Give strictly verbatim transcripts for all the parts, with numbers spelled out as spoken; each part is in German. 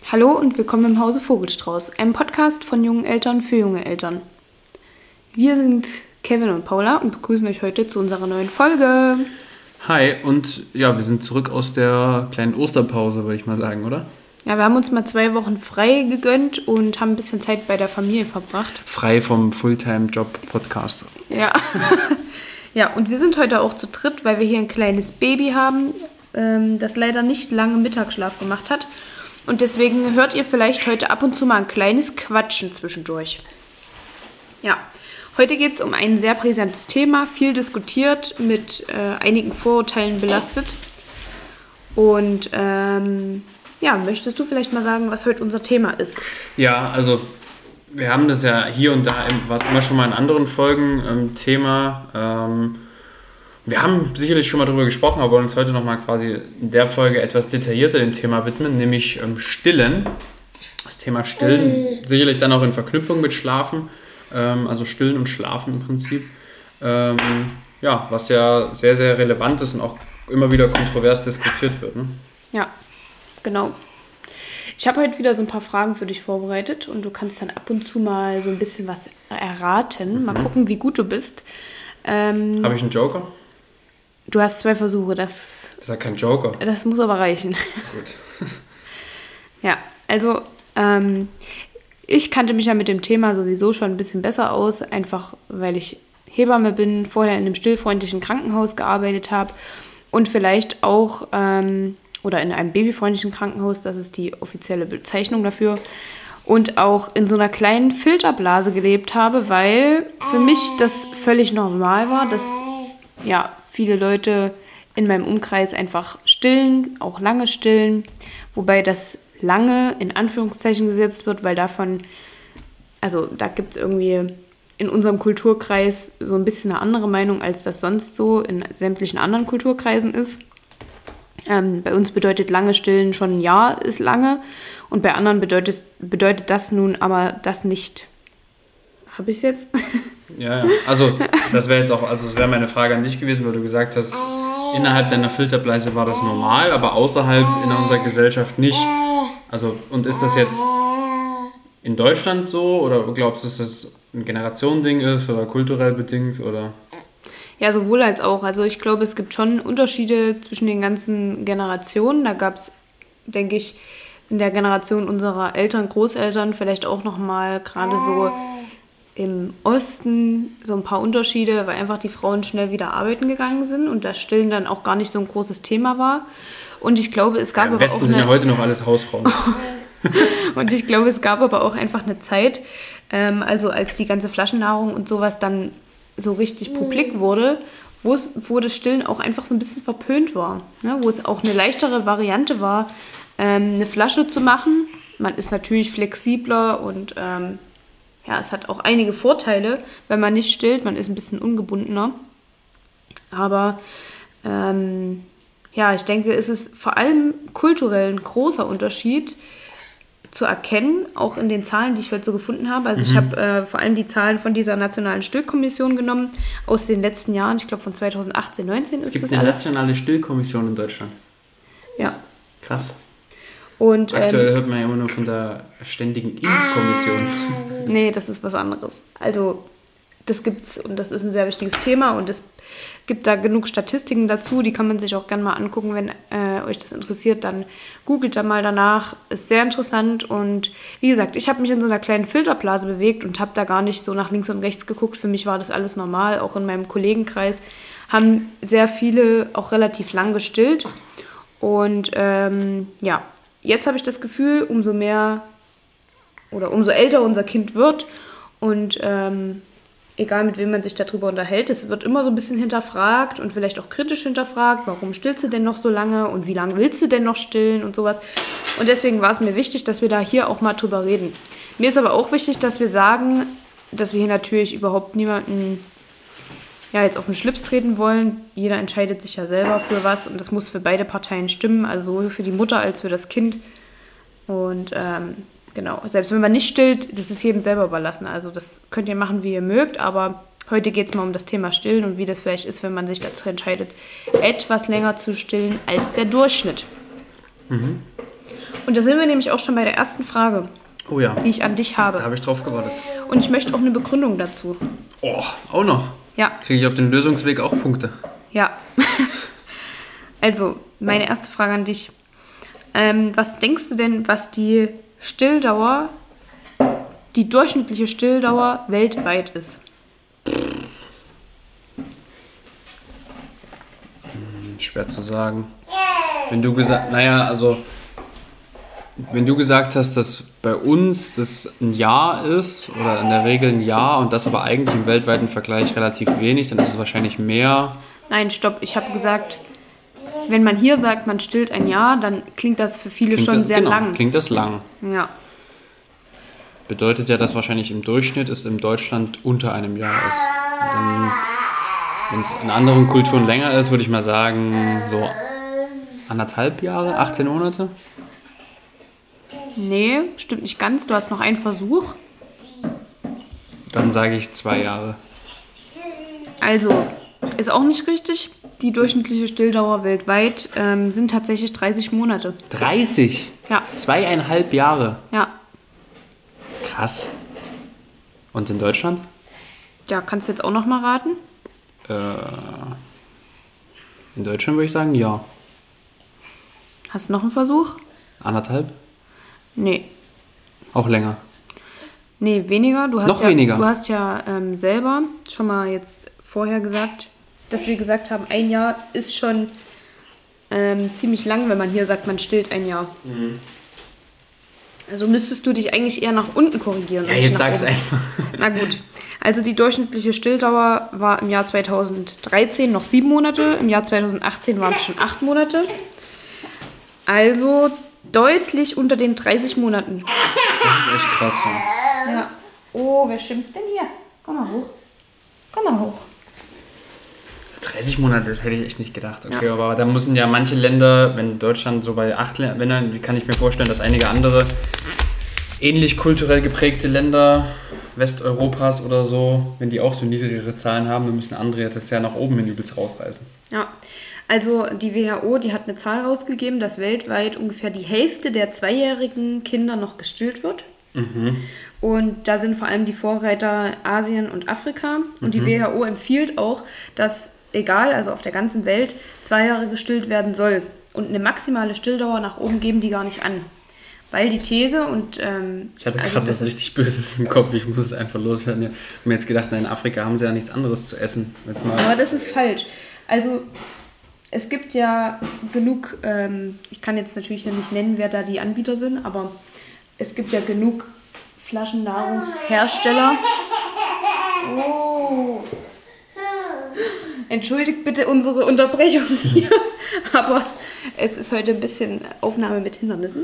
Hallo und willkommen im Hause Vogelstrauß, einem Podcast von jungen Eltern für junge Eltern. Wir sind Kevin und Paula und begrüßen euch heute zu unserer neuen Folge. Hi, und ja, wir sind zurück aus der kleinen Osterpause, würde ich mal sagen, oder? Ja, wir haben uns mal zwei Wochen frei gegönnt und haben ein bisschen Zeit bei der Familie verbracht. Frei vom Fulltime-Job-Podcast. Ja. Ja, und wir sind heute auch zu dritt, weil wir hier ein kleines Baby haben, ähm, das leider nicht lange Mittagsschlaf gemacht hat. Und deswegen hört ihr vielleicht heute ab und zu mal ein kleines Quatschen zwischendurch. Ja, heute geht es um ein sehr brisantes Thema, viel diskutiert, mit äh, einigen Vorurteilen belastet. Und ähm, ja, möchtest du vielleicht mal sagen, was heute unser Thema ist? Ja, also wir haben das ja hier und da, war es immer schon mal in anderen Folgen ähm, Thema. Ähm, wir haben sicherlich schon mal darüber gesprochen, aber wollen uns heute nochmal quasi in der Folge etwas detaillierter dem Thema widmen, nämlich ähm, Stillen. Das Thema Stillen, mhm. sicherlich dann auch in Verknüpfung mit Schlafen, ähm, also Stillen und Schlafen im Prinzip. Ähm, ja, was ja sehr, sehr relevant ist und auch immer wieder kontrovers diskutiert wird. Ne? Ja, genau. Ich habe heute wieder so ein paar Fragen für dich vorbereitet und du kannst dann ab und zu mal so ein bisschen was erraten. Mal mhm. gucken, wie gut du bist. Ähm, habe ich einen Joker? Du hast zwei Versuche, das... Das ist ja kein Joker. Das muss aber reichen. Gut. Ja, also ähm, ich kannte mich ja mit dem Thema sowieso schon ein bisschen besser aus, einfach weil ich Hebamme bin, vorher in einem stillfreundlichen Krankenhaus gearbeitet habe und vielleicht auch, ähm, oder in einem babyfreundlichen Krankenhaus, das ist die offizielle Bezeichnung dafür, und auch in so einer kleinen Filterblase gelebt habe, weil für mich das völlig normal war, dass ja viele Leute in meinem Umkreis einfach stillen, auch lange stillen, wobei das lange in Anführungszeichen gesetzt wird, weil davon, also da gibt es irgendwie in unserem Kulturkreis so ein bisschen eine andere Meinung, als das sonst so in sämtlichen anderen Kulturkreisen ist. Ähm, bei uns bedeutet lange stillen schon ein Jahr ist lange und bei anderen bedeutet, bedeutet das nun aber das nicht. Habe ich es jetzt? Ja, ja. Also das wäre jetzt auch, also das wäre meine Frage an dich gewesen, weil du gesagt hast, innerhalb deiner Filterblase war das normal, aber außerhalb in unserer Gesellschaft nicht. Also, und ist das jetzt in Deutschland so oder glaubst du, dass das ein Generationending ist oder kulturell bedingt oder? Ja, sowohl als auch. Also ich glaube, es gibt schon Unterschiede zwischen den ganzen Generationen. Da gab es, denke ich, in der Generation unserer Eltern, Großeltern vielleicht auch nochmal gerade so im Osten so ein paar Unterschiede, weil einfach die Frauen schnell wieder arbeiten gegangen sind und das Stillen dann auch gar nicht so ein großes Thema war. Und ich glaube, es gab ja, im aber Westen auch sind eine... ja heute noch alles Hausfrauen. Und ich glaube, es gab aber auch einfach eine Zeit, ähm, also als die ganze Flaschennahrung und sowas dann so richtig publik wurde, wo, es, wo das Stillen auch einfach so ein bisschen verpönt war. Ne? Wo es auch eine leichtere Variante war, ähm, eine Flasche zu machen. Man ist natürlich flexibler und ähm, ja, es hat auch einige Vorteile, wenn man nicht stillt. Man ist ein bisschen ungebundener. Aber ähm, ja, ich denke, es ist vor allem kulturell ein großer Unterschied zu erkennen, auch in den Zahlen, die ich heute so gefunden habe. Also mhm. ich habe äh, vor allem die Zahlen von dieser Nationalen Stillkommission genommen aus den letzten Jahren. Ich glaube von zweitausendachtzehn, neunzehn ist das alles. Es gibt eine Nationale Stillkommission in Deutschland. Ja. Krass. Und, aktuell ähm, hört man ja immer nur von der ständigen Impfkommission. Nee, das ist was anderes. Also das gibt's und das ist ein sehr wichtiges Thema und es gibt da genug Statistiken dazu, die kann man sich auch gerne mal angucken, wenn äh, euch das interessiert, dann googelt da mal danach, ist sehr interessant und wie gesagt, ich habe mich in so einer kleinen Filterblase bewegt und habe da gar nicht so nach links und rechts geguckt, für mich war das alles normal, auch in meinem Kollegenkreis haben sehr viele auch relativ lang gestillt und ähm, ja, jetzt habe ich das Gefühl, umso mehr oder umso älter unser Kind wird und ähm, egal mit wem man sich darüber unterhält, es wird immer so ein bisschen hinterfragt und vielleicht auch kritisch hinterfragt, warum stillst du denn noch so lange und wie lange willst du denn noch stillen und sowas. Und deswegen war es mir wichtig, dass wir da hier auch mal drüber reden. Mir ist aber auch wichtig, dass wir sagen, dass wir hier natürlich überhaupt niemanden ja, jetzt auf den Schlips treten wollen. Jeder entscheidet sich ja selber für was und das muss für beide Parteien stimmen, also sowohl für die Mutter als für das Kind. Und ähm, genau, selbst wenn man nicht stillt, das ist jedem selber überlassen. Also das könnt ihr machen, wie ihr mögt, aber heute geht es mal um das Thema Stillen und wie das vielleicht ist, wenn man sich dazu entscheidet, etwas länger zu stillen als der Durchschnitt. Mhm. Und da sind wir nämlich auch schon bei der ersten Frage, Oh ja, die ich an dich habe. da habe ich drauf gewartet. Und ich möchte auch eine Begründung dazu. Oh, auch noch. Ja, Kriege ich auf den Lösungsweg auch Punkte? ja. Also, meine erste Frage an dich. Ähm, was denkst du denn, was die Stilldauer, die durchschnittliche Stilldauer weltweit ist? Schwer zu sagen. Wenn du gesagt, naja, also wenn du gesagt hast, dass bei uns das ein Jahr ist oder in der Regel ein Jahr und das aber eigentlich im weltweiten Vergleich relativ wenig, dann ist es wahrscheinlich mehr. Nein, stopp. Ich habe gesagt, wenn man hier sagt, man stillt ein Jahr, dann klingt das für viele Klingt schon das, sehr genau, lang. Klingt das lang. Ja. Bedeutet ja, dass wahrscheinlich im Durchschnitt es in Deutschland unter einem Jahr ist. Dann, wenn es in anderen Kulturen länger ist, würde ich mal sagen, so anderthalb Jahre, achtzehn Monate. Nee, stimmt nicht ganz. Du hast noch einen Versuch. Dann sage ich zwei Jahre. Also, ist auch nicht richtig. Die durchschnittliche Stilldauer weltweit ähm, sind tatsächlich dreißig Monate. dreißig? Ja, Zweieinhalb Jahre. ja. Krass. Und in Deutschland? Ja, kannst du jetzt auch noch mal raten? Äh, in Deutschland würde ich sagen, ja. Hast du noch einen Versuch? Anderthalb? Nee. Auch länger. Nee, weniger. Du hast Noch ja, weniger? Du hast ja ähm, selber schon mal jetzt vorher gesagt, dass wir gesagt haben, ein Jahr ist schon ähm, ziemlich lang, wenn man hier sagt, man stillt ein Jahr. Mhm. Also müsstest du dich eigentlich eher nach unten korrigieren. Ja, und nicht jetzt nach sag's oben. einfach. Na gut. Also die durchschnittliche Stilldauer war im Jahr zweitausenddreizehn noch sieben Monate, im Jahr zweitausendachtzehn waren es schon acht Monate. Also deutlich unter den dreißig Monaten. Das ist echt krass. Ja. Ja. Oh, wer schimpft denn hier? Komm mal hoch. Komm mal hoch. dreißig Monate, das hätte ich echt nicht gedacht. Okay, Ja. aber da müssen ja manche Länder, wenn Deutschland so bei acht Ländern, die kann ich mir vorstellen, dass einige andere ähnlich kulturell geprägte Länder Westeuropas oder so, wenn die auch so niedrigere Zahlen haben, dann müssen andere das ja nach oben hin übelst rausreißen. Ja, also die W H O, die hat eine Zahl rausgegeben, dass weltweit ungefähr die Hälfte der zweijährigen Kinder noch gestillt wird. Mhm. Und da sind vor allem die Vorreiter Asien und Afrika. Und die W H O empfiehlt auch, dass egal, also auf der ganzen Welt, zwei Jahre gestillt werden soll. Und eine maximale Stilldauer nach oben geben die gar nicht an. Weil die These und... Ähm, Ich hatte also gerade das was ist- richtig Böses im Kopf, ich muss es einfach loswerden. Ich habe mir jetzt gedacht, na, in Afrika haben sie ja nichts anderes zu essen. Jetzt mal. Aber das ist falsch. Also es gibt ja genug, ähm, ich kann jetzt natürlich hier nicht nennen, wer da die Anbieter sind, aber es gibt ja genug Flaschennahrungshersteller. Oh. Entschuldigt bitte unsere Unterbrechung hier, aber es ist heute ein bisschen Aufnahme mit Hindernissen.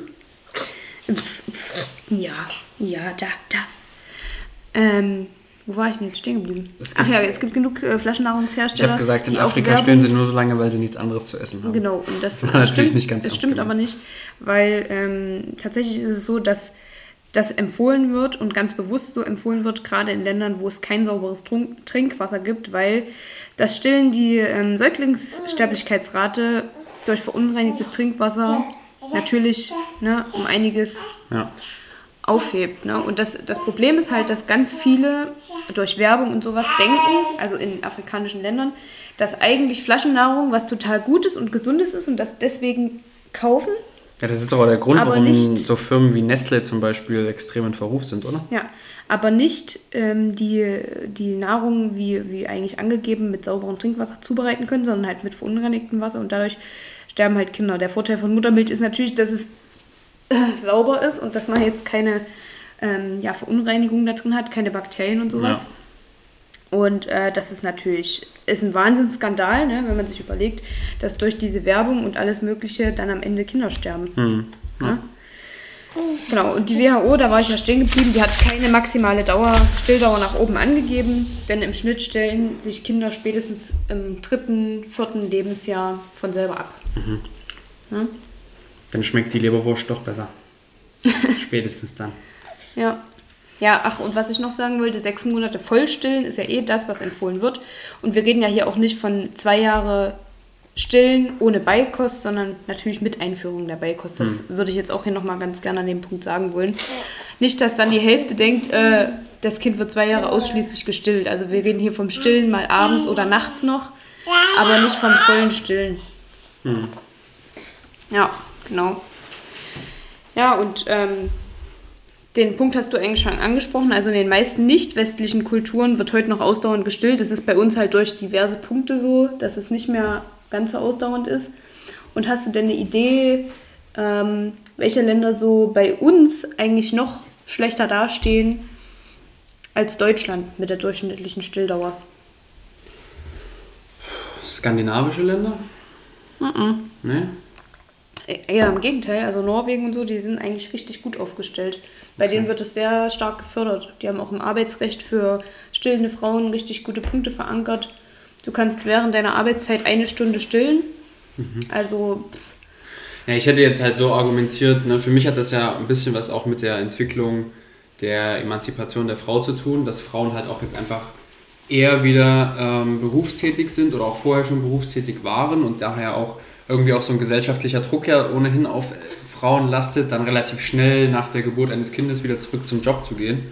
Ja, ja, da, da. Ähm, wo war ich denn jetzt stehen geblieben? Es Ach gibt- ja, es gibt genug äh, Ich Flaschennahrungshersteller. habe gesagt, in die auch Afrika Werbung- stillen sie nur so lange, weil sie nichts anderes zu essen haben. Genau, und das, Das war natürlich stimmt, nicht ganz das ernst stimmt gemeint. aber nicht, weil ähm, tatsächlich ist es so, dass das empfohlen wird und ganz bewusst so empfohlen wird, gerade in Ländern, wo es kein sauberes Trunk- Trinkwasser gibt, weil das Stillen die ähm, Säuglingssterblichkeitsrate durch verunreinigtes Trinkwasser natürlich ne, um einiges Ja. aufhebt. Ne? Und das, das Problem ist halt, dass ganz viele durch Werbung und sowas denken, also in afrikanischen Ländern, dass eigentlich Flaschennahrung was total Gutes und Gesundes ist und das deswegen kaufen. Ja, das ist doch auch der Grund, Aber warum nicht- so Firmen wie Nestle zum Beispiel extrem in Verruf sind, oder? Ja, aber nicht ähm, die, die Nahrung, wie, wie eigentlich angegeben, mit sauberem Trinkwasser zubereiten können, sondern halt mit verunreinigtem Wasser und dadurch sterben halt Kinder. Der Vorteil von Muttermilch ist natürlich, dass es äh, sauber ist und dass man jetzt keine ähm, ja, Verunreinigung da drin hat, keine Bakterien und sowas. Ja. Und äh, das ist natürlich ist ein Wahnsinnsskandal, ne, wenn man sich überlegt, dass durch diese Werbung und alles Mögliche dann am Ende Kinder sterben. Hm. Ja? Genau, und die W H O, da war ich ja stehen geblieben, die hat keine maximale Dauer, Stilldauer nach oben angegeben, denn im Schnitt stellen sich Kinder spätestens im dritten, vierten Lebensjahr von selber ab. Ja? Dann schmeckt die Leberwurst doch besser. Spätestens dann. Ja. Ja, ach, und was ich noch sagen wollte, sechs Monate Vollstillen ist ja eh das, was empfohlen wird. Und wir reden ja hier auch nicht von zwei Jahre Stillen ohne Beikost, sondern natürlich mit Einführung der Beikost. Das Hm. würde ich jetzt auch hier nochmal ganz gerne an dem Punkt sagen wollen. Nicht, dass dann die Hälfte denkt, äh, das Kind wird zwei Jahre ausschließlich gestillt. Also wir reden hier vom Stillen mal abends oder nachts noch, aber nicht vom vollen Stillen. Hm. Ja, genau. Ja, und ähm, den Punkt hast du eigentlich schon angesprochen. Also in den meisten nicht westlichen Kulturen wird heute noch ausdauernd gestillt. Das ist bei uns halt durch diverse Punkte so, dass es nicht mehr ganz so ausdauernd ist. Und hast du denn eine Idee, ähm, welche Länder so bei uns eigentlich noch schlechter dastehen als Deutschland mit der durchschnittlichen Stilldauer? Skandinavische Länder? Mhm. Ne? Ja, im Gegenteil. Also Norwegen und so, die sind eigentlich richtig gut aufgestellt. Bei Okay. denen wird es sehr stark gefördert. Die haben auch im Arbeitsrecht für stillende Frauen richtig gute Punkte verankert. Du kannst während deiner Arbeitszeit eine Stunde stillen. Mhm. Also, Ja, ich hätte jetzt halt so argumentiert, ne, für mich hat das ja ein bisschen was auch mit der Entwicklung der Emanzipation der Frau zu tun, dass Frauen halt auch jetzt einfach eher wieder ähm, berufstätig sind oder auch vorher schon berufstätig waren und daher auch irgendwie auch so ein gesellschaftlicher Druck ja ohnehin auf Frauen lastet, dann relativ schnell nach der Geburt eines Kindes wieder zurück zum Job zu gehen.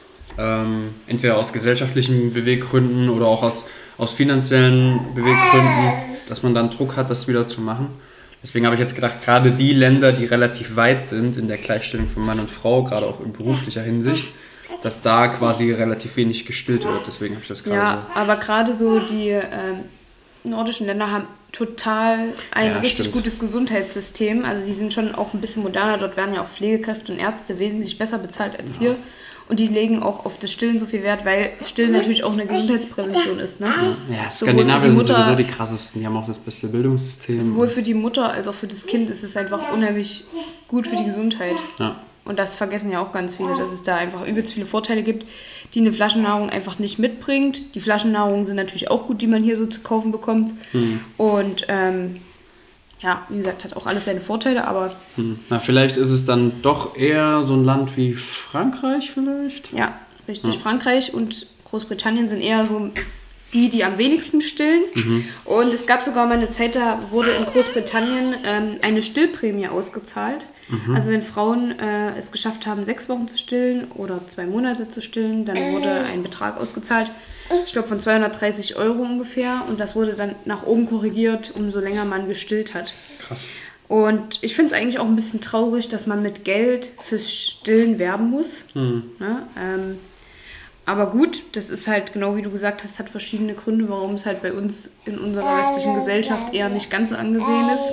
Ähm, entweder aus gesellschaftlichen Beweggründen oder auch aus, aus finanziellen Beweggründen, dass man dann Druck hat, das wieder zu machen. Deswegen habe ich jetzt gedacht, gerade die Länder, die relativ weit sind in der Gleichstellung von Mann und Frau, gerade auch in beruflicher Hinsicht, dass da quasi relativ wenig gestillt wird. Deswegen habe ich das gerade ja, aber gerade so die ähm, nordischen Länder haben total ein Ja, richtig stimmt. gutes Gesundheitssystem. Also die sind schon auch ein bisschen moderner. Dort werden ja auch Pflegekräfte und Ärzte wesentlich besser bezahlt als hier. Und die legen auch auf das Stillen so viel Wert, weil Stillen natürlich auch eine Gesundheitsprävention ist. Ne? Ja, Sowohl für Skandinavier die sind Mutter- sowieso die krassesten. Die haben auch das beste Bildungssystem. Sowohl für die Mutter als auch für das Kind ist es einfach unheimlich gut für die Gesundheit. Ja. Und das vergessen ja auch ganz viele, dass es da einfach übelst viele Vorteile gibt, die eine Flaschennahrung einfach nicht mitbringt. Die Flaschennahrungen sind natürlich auch gut, die man hier so zu kaufen bekommt. Hm. Und ähm, ja, wie gesagt, hat auch alles seine Vorteile, aber Hm. Na, vielleicht ist es dann doch eher so ein Land wie Frankreich vielleicht? ja, richtig. Ja. Frankreich und Großbritannien sind eher so die, die am wenigsten stillen. Mhm. Und es gab sogar mal eine Zeit, da wurde in Großbritannien ähm, eine Stillprämie ausgezahlt. Mhm. Also wenn Frauen äh, es geschafft haben, sechs Wochen zu stillen oder zwei Monate zu stillen, dann wurde ein Betrag ausgezahlt. Ich glaube von zweihundertdreißig Euro ungefähr. Und das wurde dann nach oben korrigiert, umso länger man gestillt hat. Krass. Und ich finde es eigentlich auch ein bisschen traurig, dass man mit Geld fürs Stillen werben muss. Hm. Ne? Ähm, aber gut, das ist halt, genau wie du gesagt hast, hat verschiedene Gründe, warum es halt bei uns in unserer westlichen Gesellschaft eher nicht ganz so angesehen ist.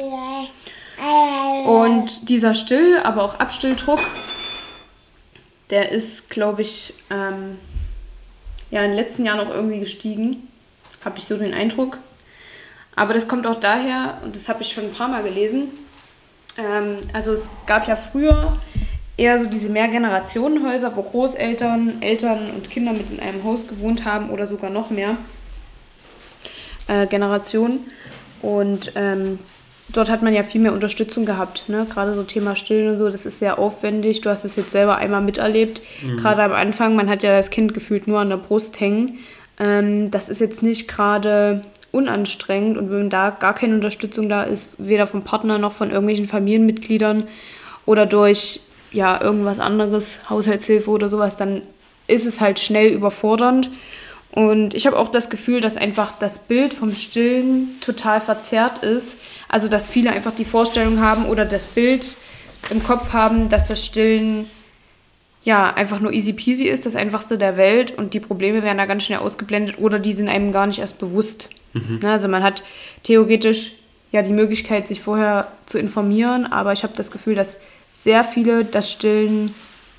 Und dieser Still-, aber auch Abstilldruck, der ist, glaube ich, ähm, ja, in den letzten Jahren auch irgendwie gestiegen. Habe ich so den Eindruck. Aber das kommt auch daher, und das habe ich schon ein paar Mal gelesen, ähm, also es gab ja früher eher so diese Mehrgenerationenhäuser, wo Großeltern, Eltern und Kinder mit in einem Haus gewohnt haben oder sogar noch mehr äh, Generationen. Und ähm, dort hat man ja viel mehr Unterstützung gehabt, ne? Gerade so Thema Stillen und so, das ist sehr aufwendig. Du hast es jetzt selber einmal miterlebt. Mhm. Gerade am Anfang, man hat ja das Kind gefühlt nur an der Brust hängen. Ähm, das ist jetzt nicht gerade unanstrengend, und wenn da gar keine Unterstützung da ist, weder vom Partner noch von irgendwelchen Familienmitgliedern oder durch ja, irgendwas anderes, Haushaltshilfe oder sowas, dann ist es halt schnell überfordernd. Und ich habe auch das Gefühl, dass einfach das Bild vom Stillen total verzerrt ist. Also, dass viele einfach die Vorstellung haben oder das Bild im Kopf haben, dass das Stillen ja einfach nur easy peasy ist, das Einfachste der Welt, und die Probleme werden da ganz schnell ausgeblendet oder die sind einem gar nicht erst bewusst. Mhm. Also man hat theoretisch ja die Möglichkeit, sich vorher zu informieren, aber ich habe das Gefühl, dass sehr viele das Stillen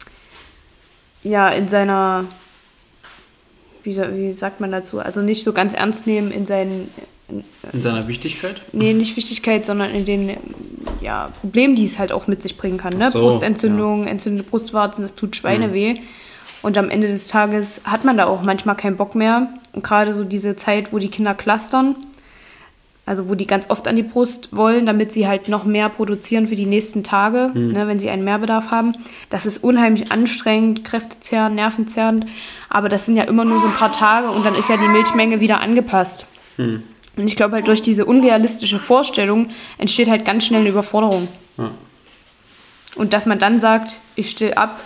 ja in seiner, wie, wie sagt man dazu, also nicht so ganz ernst nehmen in seinen... In, in seiner Wichtigkeit? Nee, nicht Wichtigkeit, sondern in den ja, Problemen, die es halt auch mit sich bringen kann. Ne? So, Brustentzündung, ja. entzündete Brustwarzen, das tut Schweineweh. Mhm. Und am Ende des Tages hat man da auch manchmal keinen Bock mehr. Und gerade so diese Zeit, wo die Kinder clustern, also wo die ganz oft an die Brust wollen, damit sie halt noch mehr produzieren für die nächsten Tage, mhm. ne, wenn sie einen Mehrbedarf haben. Das ist unheimlich anstrengend, kräftezehrend, nervenzerrend. Aber das sind ja immer nur so ein paar Tage und dann ist ja die Milchmenge wieder angepasst. Mhm. Und ich glaube halt, durch diese unrealistische Vorstellung entsteht halt ganz schnell eine Überforderung. Ja. Und dass man dann sagt, ich still ab,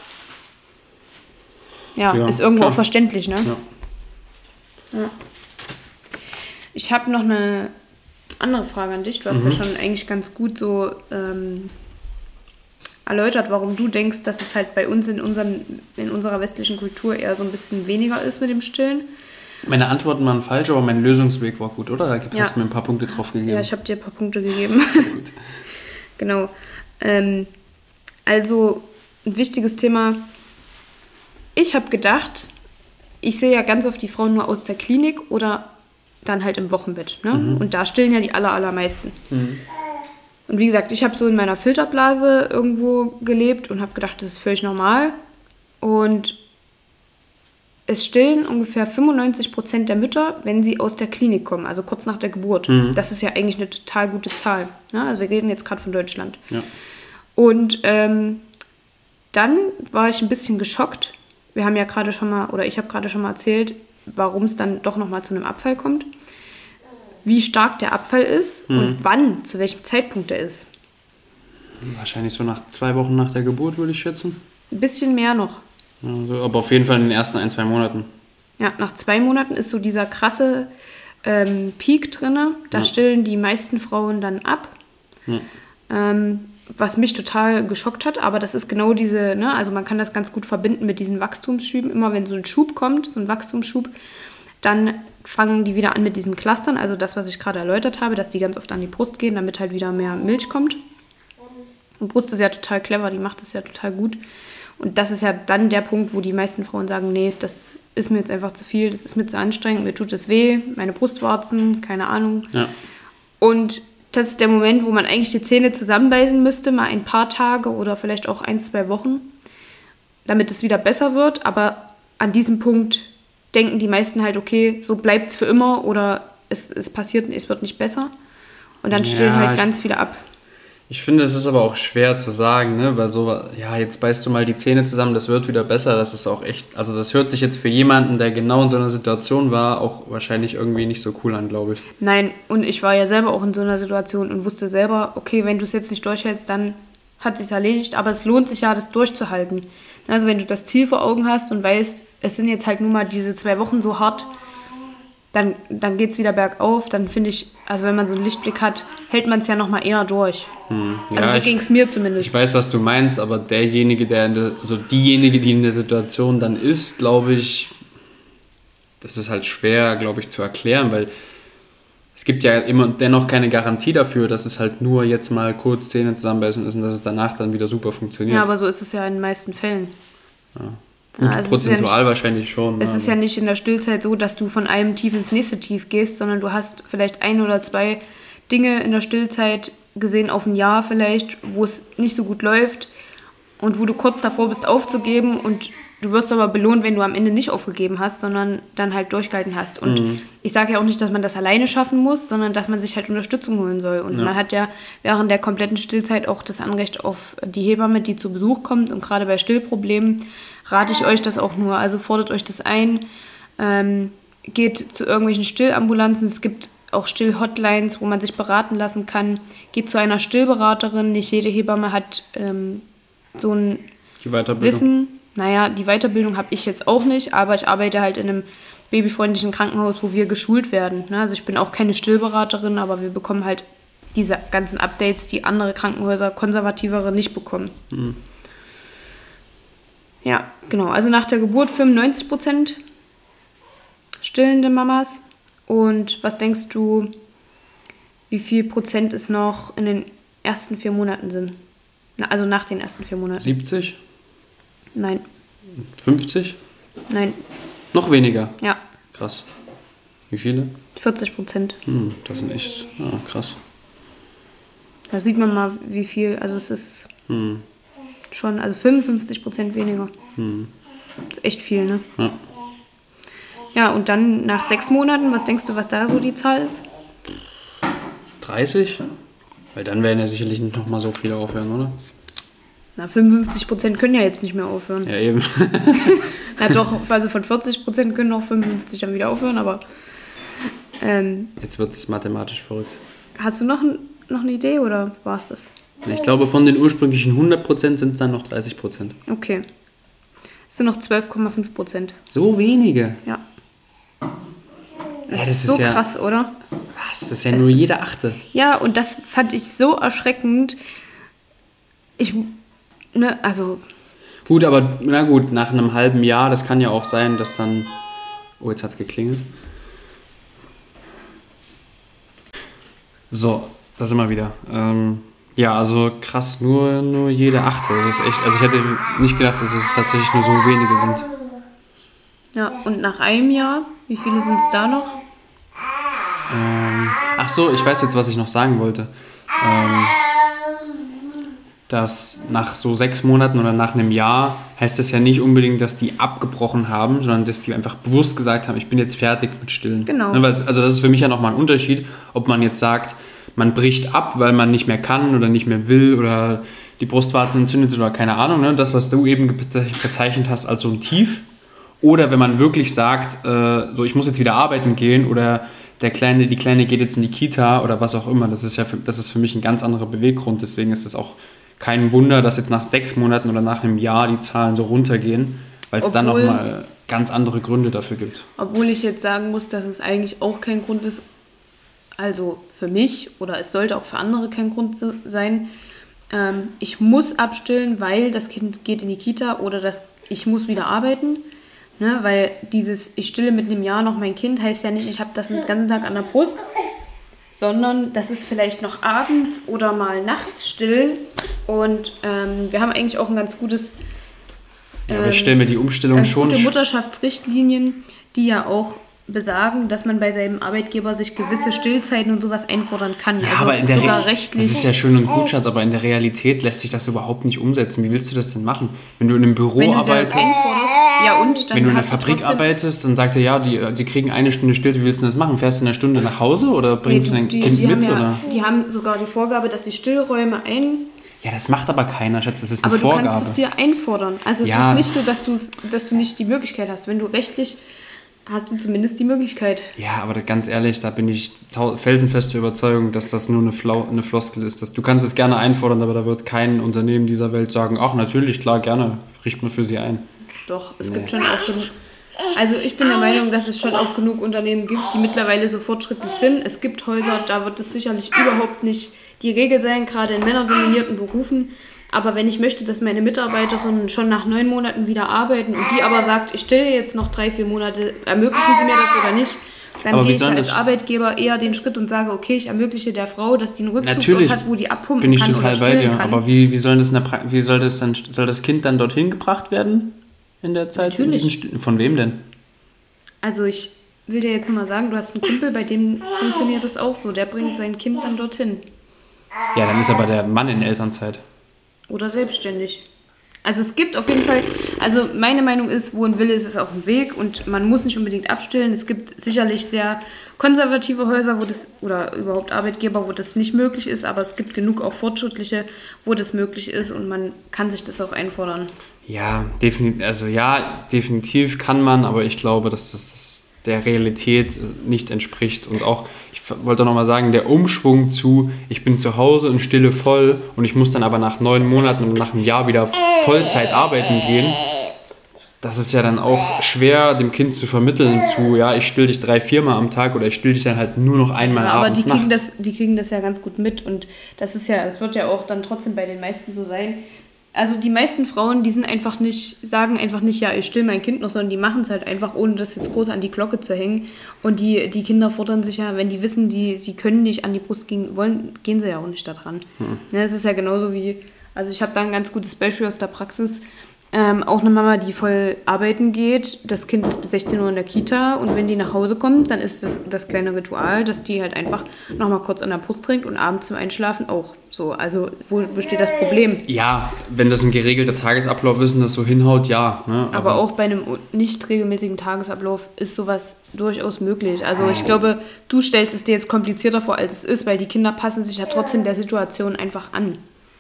ja, Ja, ist irgendwo klar. auch verständlich, ne? Ja. Ja. Ich habe noch eine andere Frage an dich. Du hast Mhm. ja schon eigentlich ganz gut so ähm, erläutert, warum du denkst, dass es halt bei uns in, unseren, in unserer westlichen Kultur eher so ein bisschen weniger ist mit dem Stillen. Meine Antworten waren falsch, aber mein Lösungsweg war gut, oder? Da hast Ja. du mir ein paar Punkte drauf gegeben. Ja, ich habe dir ein paar Punkte gegeben. Sehr gut. Genau. Ähm, also ein wichtiges Thema. Ich habe gedacht, ich sehe ja ganz oft die Frauen nur aus der Klinik oder dann halt im Wochenbett. Ne? Mhm. Und da stillen ja die aller, allermeisten. Mhm. Und wie gesagt, ich habe so in meiner Filterblase irgendwo gelebt und habe gedacht, das ist völlig normal. Und es stillen ungefähr fünfundneunzig Prozent der Mütter, wenn sie aus der Klinik kommen, also kurz nach der Geburt. Mhm. Das ist ja eigentlich eine total gute Zahl. Ne? Also wir reden jetzt gerade von Deutschland. Ja. Und ähm, dann war ich ein bisschen geschockt. Wir haben ja gerade schon mal, oder ich habe gerade schon mal erzählt, warum es dann doch nochmal zu einem Abfall kommt. Wie stark der Abfall ist Mhm. und wann, zu welchem Zeitpunkt er ist. Wahrscheinlich so nach zwei Wochen nach der Geburt, würde ich schätzen. Ein bisschen mehr noch. Also, aber auf jeden Fall in den ersten ein, zwei Monaten. Ja, nach zwei Monaten ist so dieser krasse ähm, Peak drin. Da Ja. stillen die meisten Frauen dann ab. Ja. Ähm, was mich total geschockt hat, aber das ist genau diese, ne, also man kann das ganz gut verbinden mit diesen Wachstumsschüben. Immer wenn so ein Schub kommt, so ein Wachstumsschub, dann fangen die wieder an mit diesen Clustern, also das, was ich gerade erläutert habe, dass die ganz oft an die Brust gehen, damit halt wieder mehr Milch kommt. Und Brust ist ja total clever, die macht das ja total gut. Und das ist ja dann der Punkt, wo die meisten Frauen sagen, nee, das ist mir jetzt einfach zu viel, das ist mir zu anstrengend, mir tut es weh, meine Brustwarzen, keine Ahnung. Ja. Und das ist der Moment, wo man eigentlich die Zähne zusammenbeißen müsste, mal ein paar Tage oder vielleicht auch ein, zwei Wochen, damit es wieder besser wird. Aber an diesem Punkt denken die meisten halt, okay, so bleibt es für immer oder es, es passiert, es wird nicht besser. Und dann stillen Ja, halt ich- ganz viele ab. Ich finde, es ist aber auch schwer zu sagen, ne? Weil so, ja, jetzt beißt du mal die Zähne zusammen, das wird wieder besser. Das ist auch echt, also das hört sich jetzt für jemanden, der genau in so einer Situation war, auch wahrscheinlich irgendwie nicht so cool an, glaube ich. Nein, und ich war ja selber auch in so einer Situation und wusste selber, okay, wenn du es jetzt nicht durchhältst, dann hat es sich erledigt, aber es lohnt sich ja, das durchzuhalten. Also wenn du das Ziel vor Augen hast und weißt, es sind jetzt halt nur mal diese zwei Wochen so hart, dann, dann geht es wieder bergauf, dann finde ich, also wenn man so einen Lichtblick hat, hält man es ja nochmal eher durch. Hm. Also Ja, so ich, ging es mir zumindest. ich weiß, was du meinst, aber derjenige, der in der, also diejenige, die in der Situation dann ist, glaube ich, das ist halt schwer, glaube ich, zu erklären, weil es gibt ja immer dennoch keine Garantie dafür, dass es halt nur jetzt mal kurz Zähne zusammenbeißen ist und dass es danach dann wieder super funktioniert. Ja, aber so ist es ja in den meisten Fällen. Gut, Ja, also es ist ja prozentual nicht- wahrscheinlich schon. Es ne, ist ja nicht in der Stillzeit so, dass du von einem Tief ins nächste Tief gehst, sondern du hast vielleicht ein oder zwei Dinge in der Stillzeit gesehen auf ein Jahr vielleicht, wo es nicht so gut läuft und wo du kurz davor bist aufzugeben und du wirst aber belohnt, wenn du am Ende nicht aufgegeben hast, sondern dann halt durchgehalten hast. Und Mhm. ich sage ja auch nicht, dass man das alleine schaffen muss, sondern dass man sich halt Unterstützung holen soll. Und Ja. man hat ja während der kompletten Stillzeit auch das Anrecht auf die Hebamme, die zu Besuch kommt. Und gerade bei Stillproblemen rate ich euch das auch nur. Also fordert euch das ein, ähm, geht zu irgendwelchen Stillambulanzen. Es gibt auch Still-Hotlines, wo man sich beraten lassen kann. Geht zu einer Stillberaterin. Nicht jede Hebamme hat ähm, so ein Die Weiterbildung. Wissen. Naja, die Weiterbildung habe ich jetzt auch nicht, aber ich arbeite halt in einem babyfreundlichen Krankenhaus, wo wir geschult werden. Ne? Also ich bin auch keine Stillberaterin, aber wir bekommen halt diese ganzen Updates, die andere Krankenhäuser, konservativere, nicht bekommen. Mhm. Ja, genau. Also nach der Geburt fünfundneunzig Prozent stillende Mamas. Und was denkst du, wie viel Prozent es noch in den ersten vier Monaten sind? Na, also nach den ersten vier Monaten. siebzig? Nein, fünfzig? nein, Noch weniger. ja, Krass. Wie viele? vierzig Prozent. Hm, das sind echt ah, krass. Da sieht man mal, wie viel, also es ist Hm. schon, also fünfundfünfzig Prozent weniger. Hm. Das ist echt viel, ne? Ja. Ja, und dann nach sechs Monaten, was denkst du, was da so die Zahl ist? dreißig? Weil dann werden ja sicherlich nicht nochmal so viele aufhören, oder? Na, fünfundfünfzig Prozent können ja jetzt nicht mehr aufhören. Ja, eben. Na doch, also von vierzig Prozent können auch fünfundfünfzig dann wieder aufhören, aber Ähm, Jetzt wird es mathematisch verrückt. hast du noch, noch eine Idee oder war es das? Ich glaube, von den ursprünglichen hundert Prozent sind es dann noch dreißig Prozent. Okay. Es sind noch zwölf Komma fünf Prozent. So wenige? Ja. Das, Ja, das ist ist so ja- krass, oder? Was? Das ist ja Es nur ist- jeder Achte. Ja, und das fand ich so erschreckend. Ich, ne, also, Gut, aber na gut, nach einem halben Jahr, das kann ja auch sein, dass dann... Oh, jetzt hat's geklingelt. So, da sind wir wieder. Ähm, ja, also krass, nur, nur jede Achte. Das ist echt, also ich hätte nicht gedacht, dass es tatsächlich nur so wenige sind. ja, und nach einem Jahr, wie viele sind es da noch? Ähm, ach so, ich weiß jetzt, was ich noch sagen wollte. Ähm, dass nach so sechs Monaten oder nach einem Jahr heißt das ja nicht unbedingt, dass die abgebrochen haben, sondern dass die einfach bewusst gesagt haben, ich bin jetzt fertig mit Stillen. Genau. Ne, weil es- also das ist für mich ja nochmal ein Unterschied, ob man jetzt sagt, man bricht ab, weil man nicht mehr kann oder nicht mehr will oder die Brustwarze entzündet oder keine Ahnung, ne? Das, was du eben bezeichnet hast als so ein Tief. Oder wenn man wirklich sagt, äh, so ich muss jetzt wieder arbeiten gehen oder der Kleine, die Kleine geht jetzt in die Kita oder was auch immer. Das ist ja für, das ist für mich ein ganz anderer Beweggrund. Deswegen ist es auch kein Wunder, dass jetzt nach sechs Monaten oder nach einem Jahr die Zahlen so runtergehen, weil es dann Obwohl- nochmal ganz andere Gründe dafür gibt. Obwohl ich jetzt sagen muss, dass es eigentlich auch kein Grund ist, also für mich oder es sollte auch für andere kein Grund so- sein. Ähm, ich muss abstillen, weil das Kind geht in die Kita oder das, ich muss wieder arbeiten. Ne? Weil dieses, ich stille mit einem Jahr noch mein Kind, heißt ja nicht, ich habe das den ganzen Tag an der Brust, sondern das ist vielleicht noch abends oder mal nachts stillen. Und ähm, wir haben eigentlich auch ein ganz gutes Ja, aber ich stelle mir die Umstellung ganz schon... gute sch- Mutterschaftsrichtlinien, die ja auch besagen, dass man bei seinem Arbeitgeber sich gewisse Stillzeiten und sowas einfordern kann. Ja, also aber in der sogar Re- rechtlich. Das ist ja schön und gut, Schatz, aber in der Realität lässt sich das überhaupt nicht umsetzen. Wie willst du das denn machen? Wenn du in einem Büro wenn du das arbeitest, einforderst, ja und dann wenn du in der hast du Fabrik trotzdem- arbeitest, dann sagt er, ja, die, die kriegen eine Stunde Still, wie willst du das machen? Fährst du in einer Stunde nach Hause oder bringst du Nee, dein die, Kind die, die mit? haben ja, Oder? die haben sogar die Vorgabe, dass die Stillräume ein... Ja, das macht aber keiner, Schatz, das ist eine Aber du Vorgabe. kannst es dir einfordern. Also es Ja. ist nicht so, dass du, dass du nicht die Möglichkeit hast. Wenn du rechtlich, hast du zumindest die Möglichkeit. Ja, aber ganz ehrlich, da bin ich tau- felsenfeste Überzeugung, dass das nur eine, Flau eine Floskel ist. Dass, du kannst es gerne einfordern, aber da wird kein Unternehmen dieser Welt sagen, ach natürlich, klar, gerne, richt man für sie ein. Doch, es gibt schon auch genug. Also ich bin der Meinung, dass es schon auch genug Unternehmen gibt, die mittlerweile so fortschrittlich sind. Es gibt Häuser, da wird es sicherlich überhaupt nicht die Regel sein, gerade in männerdominierten Berufen. Aber wenn ich möchte, dass meine Mitarbeiterinnen schon nach neun Monaten wieder arbeiten und die aber sagt, ich stille jetzt noch drei, vier Monate, ermöglichen Sie mir das oder nicht, dann Aber wie gehe ich soll als das- Arbeitgeber eher den Schritt und sage, okay, ich ermögliche der Frau, dass die einen Rückzugsort Natürlich hat, wo die abpumpen bin ich kann total oder bei stillen dir, kann. aber wie, wie, soll das in der pra- wie soll das dann, soll das Kind dann dorthin gebracht werden in der Zeit? In Natürlich. diesen St- Von wem denn? Also ich will dir jetzt nur mal sagen, du hast einen Kumpel, bei dem funktioniert das auch so. Der bringt sein Kind dann dorthin. Ja, dann ist aber der Mann in Elternzeit. Oder selbstständig. Also es gibt auf jeden Fall, also meine Meinung ist, wo ein Wille ist, ist auch ein Weg und man muss nicht unbedingt abstillen. Es gibt sicherlich sehr konservative Häuser, wo das, oder überhaupt Arbeitgeber, wo das nicht möglich ist, aber es gibt genug auch fortschrittliche, wo das möglich ist und man kann sich das auch einfordern. Ja, definitiv, also ja, definitiv kann man, aber ich glaube, dass das der Realität nicht entspricht. Und auch, ich wollte noch mal sagen, der Umschwung zu, ich bin zu Hause und stille voll und ich muss dann aber nach neun Monaten und nach einem Jahr wieder Vollzeit arbeiten gehen, das ist ja dann auch schwer, dem Kind zu vermitteln zu, ja, ich still dich drei, viermal am Tag oder ich still dich dann halt nur noch einmal Ja, aber abends die kriegen, nachts. das, die kriegen das ja ganz gut mit und das ist ja, es wird ja auch dann trotzdem bei den meisten so sein. Also die meisten Frauen, die sind einfach nicht, sagen einfach nicht, ja, ich still mein Kind noch, sondern die machen es halt einfach, ohne das jetzt groß an die Glocke zu hängen. Und die, die Kinder fordern sich ja, wenn die wissen, die, sie können nicht an die Brust gehen wollen, gehen sie ja auch nicht da dran. Hm. Ja, es ist ja genauso wie, also ich habe da ein ganz gutes Beispiel aus der Praxis. Ähm, auch eine Mama, die voll arbeiten geht, das Kind ist bis sechzehn Uhr in der Kita und wenn die nach Hause kommt, dann ist das das kleine Ritual, dass die halt einfach nochmal kurz an der Brust trinkt und abends zum Einschlafen auch so. Also wo besteht das Problem? Ja, wenn das ein geregelter Tagesablauf ist und das so hinhaut, ja. Ne? Aber, Aber auch bei einem nicht regelmäßigen Tagesablauf ist sowas durchaus möglich. Also ich glaube, du stellst es dir jetzt komplizierter vor, als es ist, weil die Kinder passen sich ja trotzdem der Situation einfach an.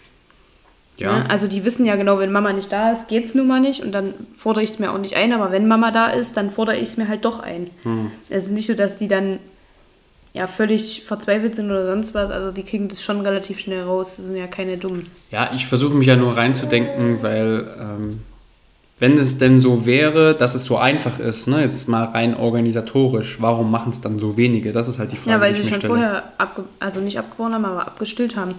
ja. Ne? Also die wissen ja genau, wenn Mama nicht da ist, geht's nun mal nicht und dann fordere ich es mir auch nicht ein, aber wenn Mama da ist, dann fordere ich es mir halt doch ein. Hm. Es ist nicht so, dass die dann ja völlig verzweifelt sind oder sonst was. Also die kriegen das schon relativ schnell raus. Das sind ja keine Dummen. Ja, ich versuche mich ja nur reinzudenken, weil ähm, wenn es denn so wäre, dass es so einfach ist, ne, jetzt mal rein organisatorisch, warum machen es dann so wenige? Das ist halt die Frage, ja, weil die ich sie mir schon stelle. vorher, abge- also nicht abgebrochen haben, aber abgestillt haben.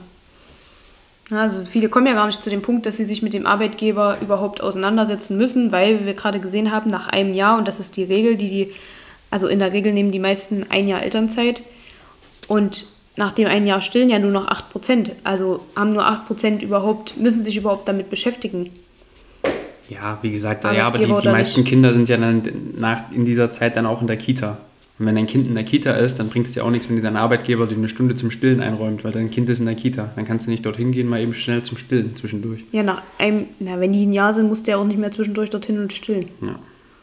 Ja, also viele kommen ja gar nicht zu dem Punkt, dass sie sich mit dem Arbeitgeber überhaupt auseinandersetzen müssen, weil wir gerade gesehen haben, nach einem Jahr, und das ist die Regel, die die, also in der Regel nehmen die meisten ein Jahr Elternzeit und nach dem ein Jahr stillen ja nur noch acht Prozent. Also haben nur acht Prozent überhaupt, müssen sich überhaupt damit beschäftigen. Ja, wie gesagt, ja, aber die, Arbeitgeber die oder meisten nicht? Kinder sind ja dann nach, in dieser Zeit dann auch in der Kita. Und wenn dein Kind in der Kita ist, dann bringt es dir auch nichts, wenn dir dein Arbeitgeber dir eine Stunde zum Stillen einräumt, weil dein Kind ist in der Kita. Dann kannst du nicht dorthin gehen, mal eben schnell zum Stillen zwischendurch. Ja, nach einem, na, wenn die ein Jahr sind, muss der auch nicht mehr zwischendurch dorthin und stillen. Ja,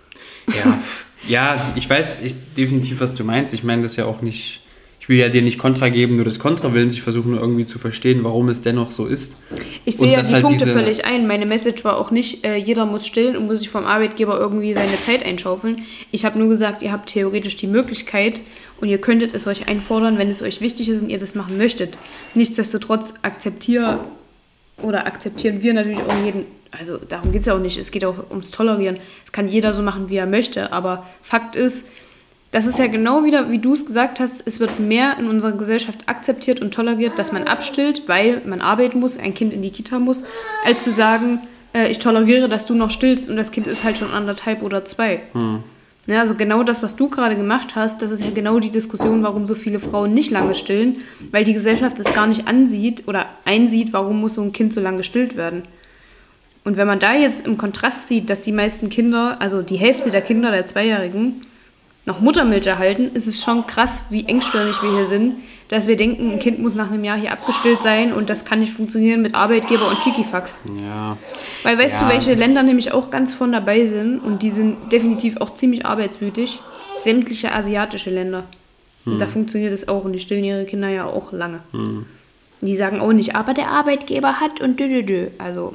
ja, ja ich weiß ich, definitiv, was du meinst. Ich meine das ja auch nicht, ich will ja dir nicht Kontra geben, nur des Kontra-Willens. Ich versuche nur irgendwie zu verstehen, warum es dennoch so ist. Ich Und sehe ja dass die halt Punkte diese- völlig ein. Meine Message war auch nicht, äh, jeder muss stillen und muss sich vom Arbeitgeber irgendwie seine Zeit einschaufeln. Ich habe nur gesagt, ihr habt theoretisch die Möglichkeit und ihr könntet es euch einfordern, wenn es euch wichtig ist und ihr das machen möchtet. Nichtsdestotrotz akzeptiere oder akzeptieren wir natürlich auch jeden, also darum geht es ja auch nicht, es geht auch ums Tolerieren. Es kann jeder so machen, wie er möchte, aber Fakt ist, das ist ja genau wieder, wie du es gesagt hast, es wird mehr in unserer Gesellschaft akzeptiert und toleriert, dass man abstillt, weil man arbeiten muss, ein Kind in die Kita muss, als zu sagen, äh, ich toleriere, dass du noch stillst und das Kind ist halt schon anderthalb oder zwei. Hm. Ja, also genau das, was du gerade gemacht hast, das ist ja genau die Diskussion, warum so viele Frauen nicht lange stillen, weil die Gesellschaft es gar nicht ansieht oder einsieht, warum muss so ein Kind so lange gestillt werden. Und wenn man da jetzt im Kontrast sieht, dass die meisten Kinder, also die Hälfte der Kinder der Zweijährigen, noch Muttermilch erhalten, ist es schon krass, wie engstirnig wir hier sind, dass wir denken, ein Kind muss nach einem Jahr hier abgestillt sein und das kann nicht funktionieren mit Arbeitgeber und Kikifax. Ja. Weil weißt Ja. du, welche Länder nämlich auch ganz von dabei sind und die sind definitiv auch ziemlich arbeitswütig? Sämtliche asiatische Länder. Hm. Und da funktioniert es auch und die stillen ihre Kinder ja auch lange. Hm. Die sagen auch nicht, aber der Arbeitgeber hat und dü, dü, dü. Also.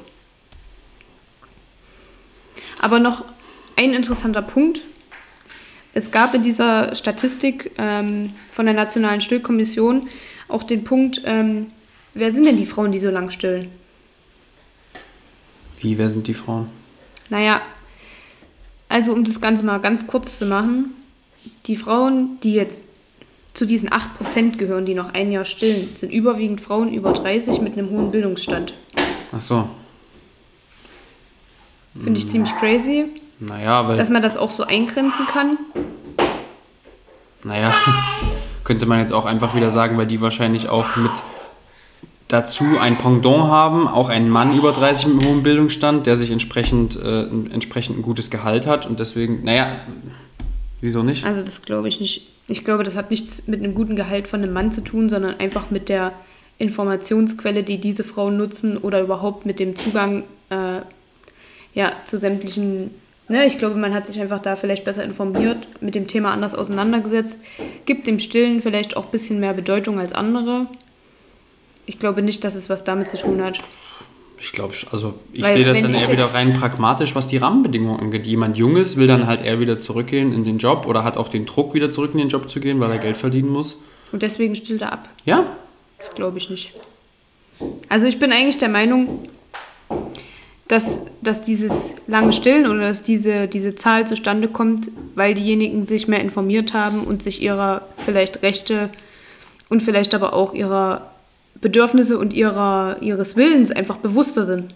Aber noch ein interessanter Punkt. Es gab in dieser Statistik ähm, von der Nationalen Stillkommission auch den Punkt, ähm, wer sind denn die Frauen, die so lang stillen? Wie, wer sind die Frauen? Naja, also um das Ganze mal ganz kurz zu machen, die Frauen, die jetzt zu diesen acht Prozent gehören, die noch ein Jahr stillen, sind überwiegend Frauen über dreißig mit einem hohen Bildungsstand. Ach so. Finde ich ziemlich crazy, Naja, weil... dass man das auch so eingrenzen kann. Naja, könnte man jetzt auch einfach wieder sagen, weil die wahrscheinlich auch mit dazu ein Pendant haben, auch einen Mann über dreißig mit einem hohen Bildungsstand, der sich entsprechend, äh, entsprechend ein gutes Gehalt hat und deswegen, naja, wieso nicht? Also das glaube ich nicht. Ich glaube, das hat nichts mit einem guten Gehalt von einem Mann zu tun, sondern einfach mit der Informationsquelle, die diese Frauen nutzen oder überhaupt mit dem Zugang äh, ja, zu sämtlichen... Ne, ich glaube, man hat sich einfach da vielleicht besser informiert, mit dem Thema anders auseinandergesetzt, gibt dem Stillen vielleicht auch ein bisschen mehr Bedeutung als andere. Ich glaube nicht, dass es was damit zu tun hat. Ich glaube, also ich Weil, sehe das wenn dann ich eher wieder jetzt- rein pragmatisch, was die Rahmenbedingungen angeht. Jemand Junges will dann halt eher wieder zurückgehen in den Job oder hat auch den Druck, wieder zurück in den Job zu gehen, weil er Geld verdienen muss. Und deswegen stillt er ab. Ja, Das glaube ich nicht. Also ich bin eigentlich der Meinung, dass, dass dieses lange Stillen oder dass diese, diese Zahl zustande kommt, weil diejenigen sich mehr informiert haben und sich ihrer vielleicht Rechte und vielleicht aber auch ihrer Bedürfnisse und ihrer, ihres Willens einfach bewusster sind.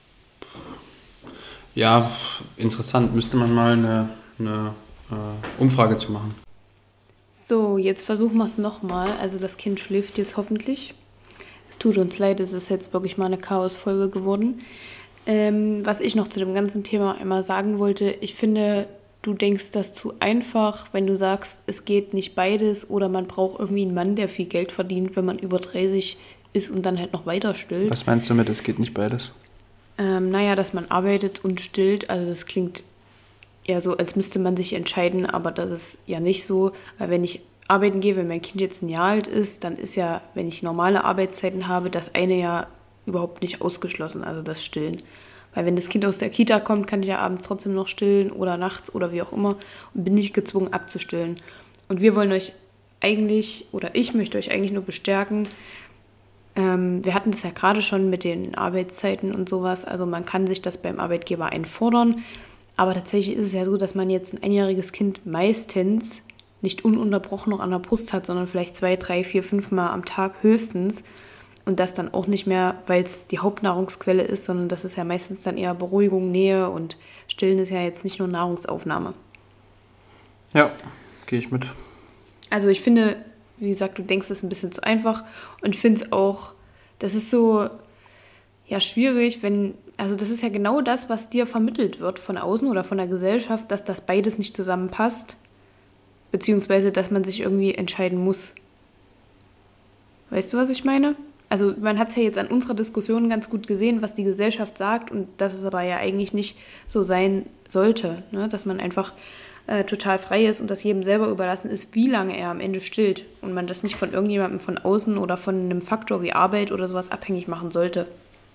ja, interessant. Müsste man mal eine, eine äh, Umfrage zu machen. So, jetzt versuchen wir es nochmal. Also das Kind schläft jetzt hoffentlich. Es tut uns leid, es ist jetzt wirklich mal eine Chaosfolge geworden. Ähm, was ich noch zu dem ganzen Thema immer sagen wollte, ich finde, du denkst das zu einfach, wenn du sagst, es geht nicht beides oder man braucht irgendwie einen Mann, der viel Geld verdient, wenn man über dreißig ist und dann halt noch weiter stillt. Was meinst du mit, es geht nicht beides? Ähm, naja, dass man arbeitet und stillt, also das klingt ja so, als müsste man sich entscheiden, aber das ist ja nicht so, weil wenn ich arbeiten gehe, wenn mein Kind jetzt ein Jahr alt ist, dann ist ja, wenn ich normale Arbeitszeiten habe, das eine ja überhaupt nicht ausgeschlossen, also das Stillen. Weil wenn das Kind aus der Kita kommt, kann ich ja abends trotzdem noch stillen oder nachts oder wie auch immer und bin nicht gezwungen abzustillen. Und wir wollen euch eigentlich, oder ich möchte euch eigentlich nur bestärken, ähm, wir hatten das ja gerade schon mit den Arbeitszeiten und sowas, also man kann sich das beim Arbeitgeber einfordern, aber tatsächlich ist es ja so, dass man jetzt ein einjähriges Kind meistens nicht ununterbrochen noch an der Brust hat, sondern vielleicht zwei, drei, vier, fünf Mal am Tag höchstens. Und das dann auch nicht mehr, weil es die Hauptnahrungsquelle ist, sondern das ist ja meistens dann eher Beruhigung, Nähe und Stillen ist ja jetzt nicht nur Nahrungsaufnahme. Ja, gehe ich mit. Also ich finde, wie gesagt, du denkst, es ist ein bisschen zu einfach und finde es auch, das ist so, ja, schwierig, wenn, also das ist ja genau das, was dir vermittelt wird von außen oder von der Gesellschaft, dass das beides nicht zusammenpasst, beziehungsweise, dass man sich irgendwie entscheiden muss. Weißt du, was ich meine? Also man hat es ja jetzt an unserer Diskussion ganz gut gesehen, was die Gesellschaft sagt und dass es aber ja eigentlich nicht so sein sollte, ne? Dass man einfach äh, total frei ist und das jedem selber überlassen ist, wie lange er am Ende stillt und man das nicht von irgendjemandem von außen oder von einem Faktor wie Arbeit oder sowas abhängig machen sollte.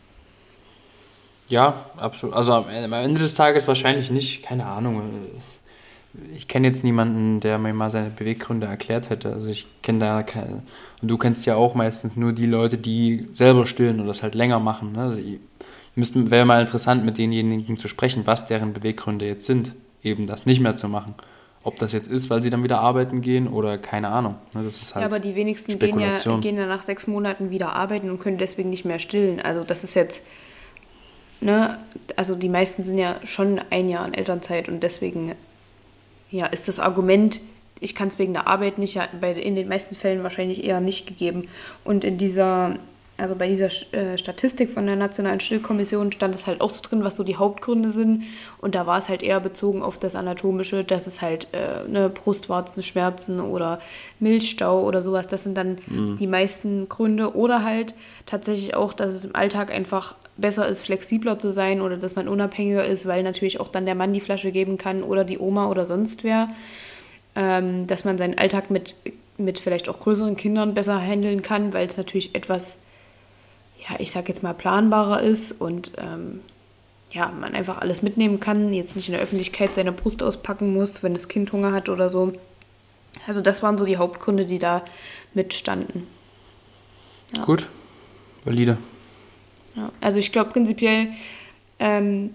Ja, absolut. Also am am Ende des Tages wahrscheinlich nicht, keine Ahnung. Ich kenne jetzt niemanden, der mir mal seine Beweggründe erklärt hätte. Also ich kenne da keine. Und du kennst ja auch meistens nur die Leute, die selber stillen und das halt länger machen. Ne? Also müssten, wäre mal interessant, mit denjenigen zu sprechen, was deren Beweggründe jetzt sind, eben das nicht mehr zu machen. Ob das jetzt ist, weil sie dann wieder arbeiten gehen oder keine Ahnung. Ne? Das ist halt Ja, aber die wenigsten gehen ja, Spekulation. gehen ja nach sechs Monaten wieder arbeiten und können deswegen nicht mehr stillen. Also das ist jetzt, ne, also die meisten sind ja schon ein Jahr in Elternzeit und deswegen, ja, ist das Argument, ich kann es wegen der Arbeit nicht, ja, bei, in den meisten Fällen wahrscheinlich eher nicht gegeben. Und in dieser, also bei dieser äh, Statistik von der Nationalen Stillkommission stand es halt auch so drin, was so die Hauptgründe sind. Und da war es halt eher bezogen auf das Anatomische, dass es halt äh, ne, Brustwarzenschmerzen oder Milchstau oder sowas, das sind dann mhm. die meisten Gründe. Oder halt tatsächlich auch, dass es im Alltag einfach besser ist, flexibler zu sein oder dass man unabhängiger ist, weil natürlich auch dann der Mann die Flasche geben kann oder die Oma oder sonst wer. Ähm, dass man seinen Alltag mit, mit vielleicht auch größeren Kindern besser handeln kann, weil es natürlich etwas, ja, ich sag jetzt mal planbarer ist und ähm, ja, man einfach alles mitnehmen kann, jetzt nicht in der Öffentlichkeit seine Brust auspacken muss, wenn das Kind Hunger hat oder so. Also das waren so die Hauptgründe, die da mitstanden. Ja. Gut, valide. Ja, also ich glaube prinzipiell ähm,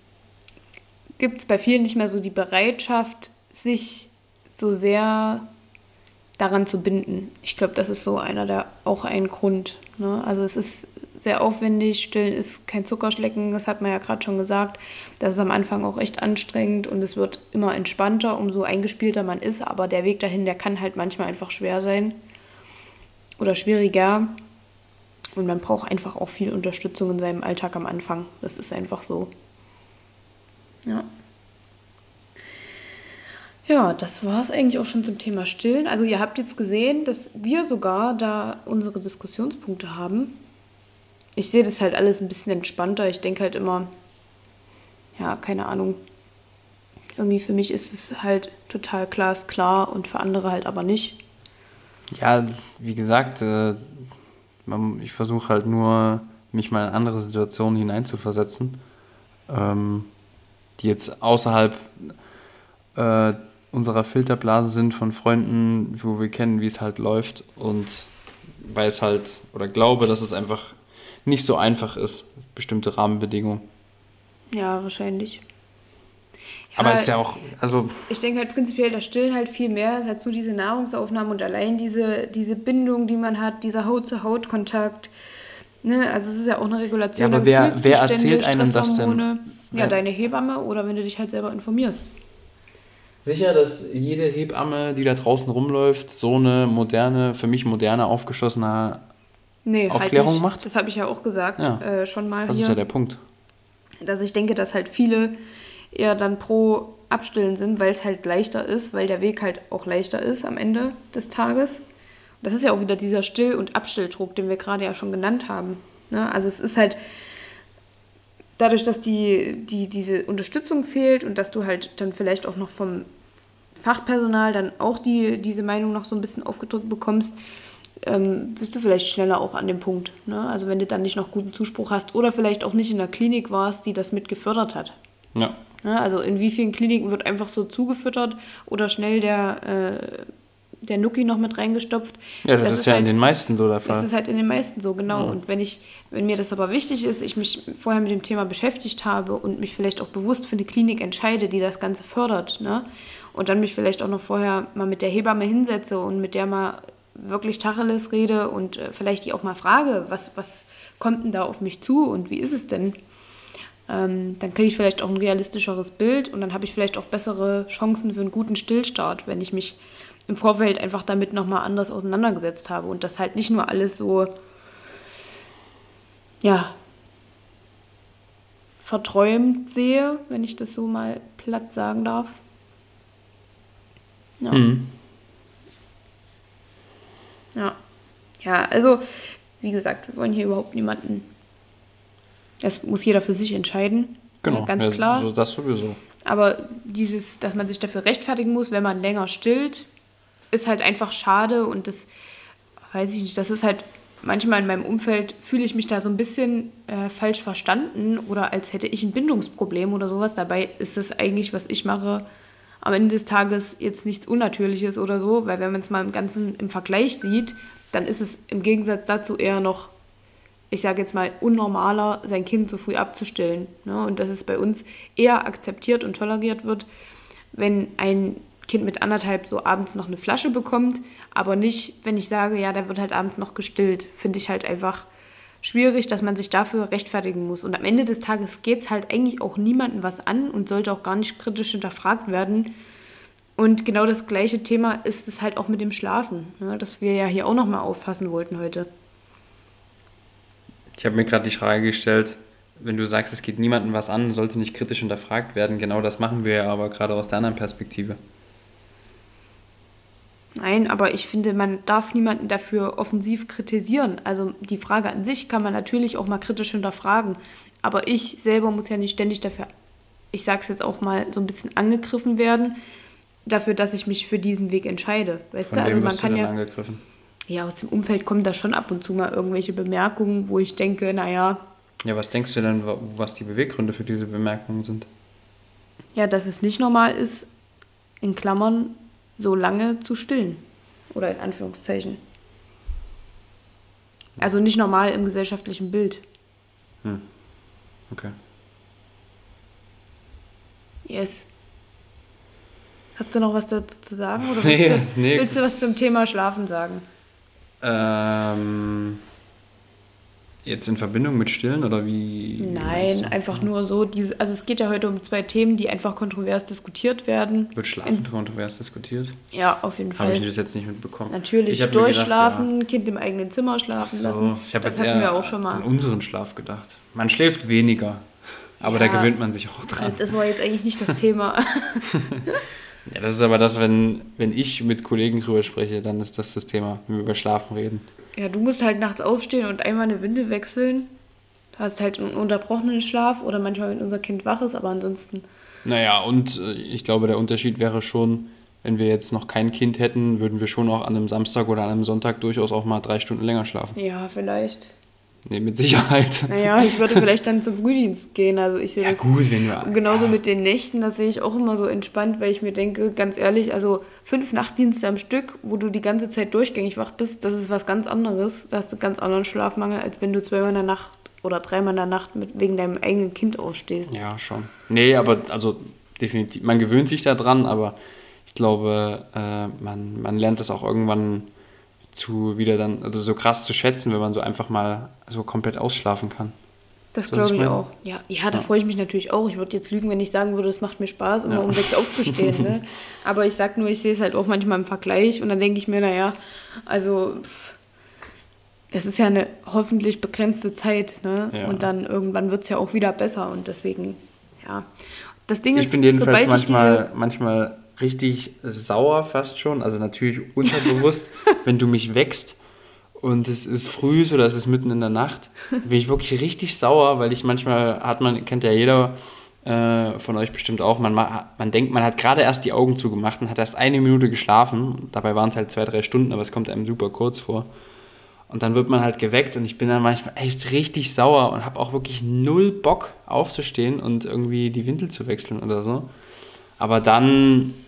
gibt es bei vielen nicht mehr so die Bereitschaft, sich so sehr daran zu binden. Ich glaube, das ist so einer der, auch ein Grund. Ne? Also es ist sehr aufwendig, Stillen ist kein Zuckerschlecken, das hat man ja gerade schon gesagt. Das ist am Anfang auch echt anstrengend und es wird immer entspannter, umso eingespielter man ist, aber der Weg dahin, der kann halt manchmal einfach schwer sein oder schwieriger. Und man braucht einfach auch viel Unterstützung in seinem Alltag am Anfang. Das ist einfach so. Ja. Ja, das war es eigentlich auch schon zum Thema Stillen. Also ihr habt jetzt gesehen, dass wir sogar da unsere Diskussionspunkte haben. Ich sehe das halt alles ein bisschen entspannter. Ich denke halt immer, ja, keine Ahnung. Irgendwie für mich ist es halt total klar, ist klar und für andere halt aber nicht. Ja, wie gesagt, äh, ich versuche halt nur, mich mal in andere Situationen hineinzuversetzen, ähm, die jetzt außerhalb äh, unserer Filterblase sind von Freunden, wo wir kennen, wie es halt läuft und weiß halt oder glaube, dass es einfach nicht so einfach ist, bestimmte Rahmenbedingungen. Ja, wahrscheinlich. Ja, aber es ist ja auch, also... Ich denke halt prinzipiell, das Stillen halt viel mehr ist halt so diese Nahrungsaufnahme und allein diese, diese Bindung, die man hat, dieser Haut-zu-Haut-Kontakt. Ne? Also es ist ja auch eine Regulation. Ja, aber wer, wer erzählt einem das denn? Ja, wer? Deine Hebamme oder wenn du dich halt selber informierst. Sicher, dass jede Hebamme, die da draußen rumläuft, so eine moderne, für mich moderne, aufgeschlossene nee, Aufklärung halt nicht. macht? Das habe ich ja auch gesagt, ja. äh, schon mal das hier. Das ist ja der Punkt. Dass ich denke, dass halt viele eher dann pro Abstillen sind, weil es halt leichter ist, weil der Weg halt auch leichter ist am Ende des Tages. Und das ist ja auch wieder dieser Still- und Abstilldruck, den wir gerade ja schon genannt haben. Ne? Also es ist halt dadurch, dass die, die, diese Unterstützung fehlt und dass du halt dann vielleicht auch noch vom Fachpersonal dann auch die, diese Meinung noch so ein bisschen aufgedrückt bekommst, ähm, bist du vielleicht schneller auch an dem Punkt. Ne? Also wenn du dann nicht noch guten Zuspruch hast oder vielleicht auch nicht in der Klinik warst, die das mit gefördert hat. Ja. Ne? Also in wie vielen Kliniken wird einfach so zugefüttert oder schnell der, äh, der Nuki noch mit reingestopft. Ja, das, das ist, ist ja halt, in den meisten so der Fall. Das ist halt in den meisten so, genau. Ja. Und wenn ich, wenn mir das aber wichtig ist, ich mich vorher mit dem Thema beschäftigt habe und mich vielleicht auch bewusst für eine Klinik entscheide, die das Ganze fördert, ne? Und dann mich vielleicht auch noch vorher mal mit der Hebamme hinsetze und mit der mal wirklich Tacheles rede und äh, vielleicht die auch mal frage, was, was kommt denn da auf mich zu und wie ist es denn? Ähm, dann kriege ich vielleicht auch ein realistischeres Bild und dann habe ich vielleicht auch bessere Chancen für einen guten Stillstart, wenn ich mich im Vorfeld einfach damit nochmal anders auseinandergesetzt habe und das halt nicht nur alles so, ja, verträumt sehe, wenn ich das so mal platt sagen darf. Ja. Mhm. Ja. Ja, also, wie gesagt, wir wollen hier überhaupt niemanden. Das muss jeder für sich entscheiden. Genau, ja, ganz ja, klar. So, das sowieso. Aber dieses, dass man sich dafür rechtfertigen muss, wenn man länger stillt, ist halt einfach schade und das, weiß ich nicht, das ist halt, manchmal in meinem Umfeld fühle ich mich da so ein bisschen äh, falsch verstanden oder als hätte ich ein Bindungsproblem oder sowas. Dabei ist das eigentlich, was ich mache, am Ende des Tages jetzt nichts Unnatürliches oder so, weil wenn man es mal im Ganzen im Vergleich sieht, dann ist es im Gegensatz dazu eher noch, ich sage jetzt mal, unnormaler, sein Kind so früh abzustillen. Ne? Und dass es bei uns eher akzeptiert und toleriert wird, wenn ein Kind mit anderthalb so abends noch eine Flasche bekommt, aber nicht, wenn ich sage, ja, der wird halt abends noch gestillt. Finde ich halt einfach schwierig, dass man sich dafür rechtfertigen muss. Und am Ende des Tages geht es halt eigentlich auch niemandem was an und sollte auch gar nicht kritisch hinterfragt werden. Und genau das gleiche Thema ist es halt auch mit dem Schlafen, ne, das wir ja hier auch nochmal auffassen wollten heute. Ich habe mir gerade die Frage gestellt, wenn du sagst, es geht niemandem was an, sollte nicht kritisch hinterfragt werden. Genau das machen wir ja aber gerade aus der anderen Perspektive. Nein, aber ich finde, man darf niemanden dafür offensiv kritisieren. Also die Frage an sich kann man natürlich auch mal kritisch hinterfragen. Aber ich selber muss ja nicht ständig dafür, ich sage es jetzt auch mal, so ein bisschen angegriffen werden, dafür, dass ich mich für diesen Weg entscheide. Weißt Von du, also wem man wirst kann du denn ja angegriffen? Ja, aus dem Umfeld kommen da schon ab und zu mal irgendwelche Bemerkungen, wo ich denke, naja. Ja, was denkst du denn, was die Beweggründe für diese Bemerkungen sind? Ja, dass es nicht normal ist, in Klammern, so lange zu stillen. Oder in Anführungszeichen. Also nicht normal im gesellschaftlichen Bild. Hm. Okay. Yes. Hast du noch was dazu zu sagen? Oder nee, willst, du, nee, willst du was zum Thema Schlafen sagen? Ähm, jetzt in Verbindung mit Stillen oder wie? Nein, wie einfach nur so. Diese, also es geht ja heute um zwei Themen, die einfach kontrovers diskutiert werden. Wird Schlafen in, kontrovers diskutiert? Ja, auf jeden Fall. Habe ich das jetzt nicht mitbekommen. Natürlich, ich durchschlafen, gedacht, ja. Kind im eigenen Zimmer schlafen so, lassen. Ich habe das jetzt hatten eher wir auch schon mal. an unseren Schlaf gedacht. Man schläft weniger, aber ja, da gewöhnt man sich auch dran. Das war jetzt eigentlich nicht das Thema. Ja, das ist aber das, wenn, wenn ich mit Kollegen drüber spreche, dann ist das das Thema, wenn wir über Schlafen reden. Ja, du musst halt nachts aufstehen und einmal eine Windel wechseln. Du hast halt einen unterbrochenen Schlaf oder manchmal, wenn unser Kind wach ist, aber ansonsten... Naja, und ich glaube, der Unterschied wäre schon, wenn wir jetzt noch kein Kind hätten, würden wir schon auch an einem Samstag oder an einem Sonntag durchaus auch mal drei Stunden länger schlafen. Ja, vielleicht. Nee, mit Sicherheit. Naja, ich würde vielleicht dann zum Frühdienst gehen. Also ich sehe ja, das gut, wenn wir... Genauso ja. mit den Nächten, das sehe ich auch immer so entspannt, weil ich mir denke, ganz ehrlich, also fünf Nachtdienste am Stück, wo du die ganze Zeit durchgängig wach bist, das ist was ganz anderes. Da hast du ganz anderen Schlafmangel, als wenn du zweimal in der Nacht oder dreimal in der Nacht mit, wegen deinem eigenen Kind aufstehst. Ja, schon. Nee, aber also definitiv, man gewöhnt sich da dran, aber ich glaube, äh, man, man lernt das auch irgendwann zu wieder dann, also so krass zu schätzen, wenn man so einfach mal so komplett ausschlafen kann. Das so, glaube ich auch. Ja, ja da ja. freue ich mich natürlich auch. Ich würde jetzt lügen, wenn ich sagen würde, es macht mir Spaß, immer ja. um sechs aufzustehen. Ne? Aber ich sag nur, ich sehe es halt auch manchmal im Vergleich und dann denke ich mir, naja, also pff, es ist ja eine hoffentlich begrenzte Zeit, ne? Ja. Und dann irgendwann wird es ja auch wieder besser und deswegen, ja. Das Ding ich ist, bin jedenfalls sobald manchmal, ich diese manchmal richtig sauer fast schon, also natürlich unterbewusst, wenn du mich wächst und es ist früh oder es ist mitten in der Nacht, bin ich wirklich richtig sauer, weil ich manchmal, hat man, kennt ja jeder äh, von euch bestimmt auch, man, man denkt, man hat gerade erst die Augen zugemacht und hat erst eine Minute geschlafen, dabei waren es halt zwei, drei Stunden, aber es kommt einem super kurz vor. Und dann wird man halt geweckt und ich bin dann manchmal echt richtig sauer und habe auch wirklich null Bock aufzustehen und irgendwie die Windel zu wechseln oder so. Aber dann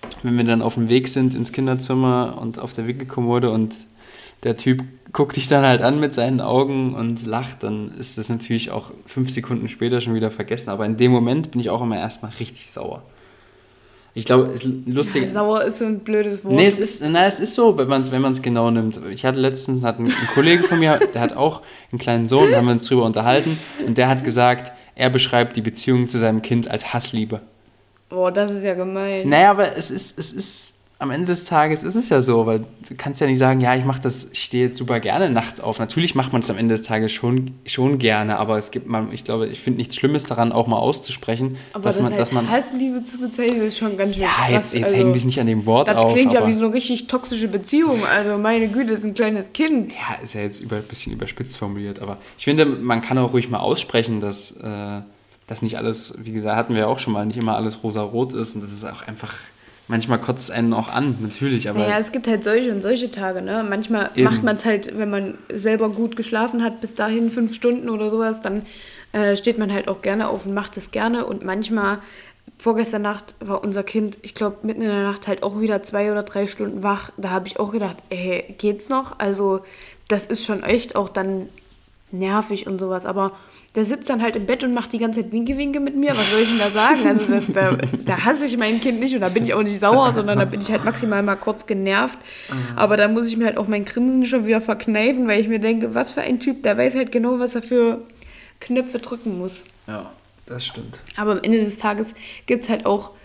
wenn wir dann auf dem Weg sind ins Kinderzimmer und auf der Wickelkommode und der Typ guckt dich dann halt an mit seinen Augen und lacht, dann ist das natürlich auch fünf Sekunden später schon wieder vergessen. Aber in dem Moment bin ich auch immer erstmal richtig sauer. Ich glaube, es ist lustig. Ja, sauer ist so ein blödes Wort. Nee, es ist, na, es ist so, wenn man es wenn man's genau nimmt. Ich hatte letztens, hat ein, ein Kollege von mir, der hat auch einen kleinen Sohn, da haben wir uns drüber unterhalten und der hat gesagt, er beschreibt die Beziehung zu seinem Kind als Hassliebe. Boah, das ist ja gemein. Naja, aber es ist, es ist, am Ende des Tages ist es ja so, weil du kannst ja nicht sagen, ja, ich mache das, ich stehe jetzt super gerne nachts auf. Natürlich macht man es am Ende des Tages schon, schon gerne, aber es gibt man, ich glaube, ich finde nichts Schlimmes daran, auch mal auszusprechen. Aber dass das man, halt dass man, Hassliebe zu bezeichnen, ist schon ganz schön ja, krass. jetzt, jetzt also, häng dich nicht an dem Wort das auf. Das klingt ja aber, wie so eine richtig toxische Beziehung. Also meine Güte, das ist ein kleines Kind. Ja, ist ja jetzt über, ein bisschen überspitzt formuliert, aber ich finde, man kann auch ruhig mal aussprechen, dass, äh, dass nicht alles, wie gesagt, hatten wir ja auch schon mal, nicht immer alles rosa-rot ist und das ist auch einfach... Manchmal kotzt es einen auch an, natürlich, aber... Naja, es gibt halt solche und solche Tage, ne? Manchmal eben. Macht man es halt, wenn man selber gut geschlafen hat, bis dahin fünf Stunden oder sowas, dann äh, steht man halt auch gerne auf und macht es gerne. Und manchmal, vorgestern Nacht war unser Kind, ich glaube, mitten in der Nacht halt auch wieder zwei oder drei Stunden wach. Da habe ich auch gedacht, ey, geht's noch? Also das ist schon echt auch dann nervig und sowas, aber der sitzt dann halt im Bett und macht die ganze Zeit Winke-Winke mit mir. Was soll ich denn da sagen? Also da, da, da hasse ich mein Kind nicht und da bin ich auch nicht sauer, sondern da bin ich halt maximal mal kurz genervt. Aber da muss ich mir halt auch mein Grinsen schon wieder verkneifen, weil ich mir denke, was für ein Typ, der weiß halt genau, was er für Knöpfe drücken muss. Ja, das stimmt. Aber am Ende des Tages gibt es halt auch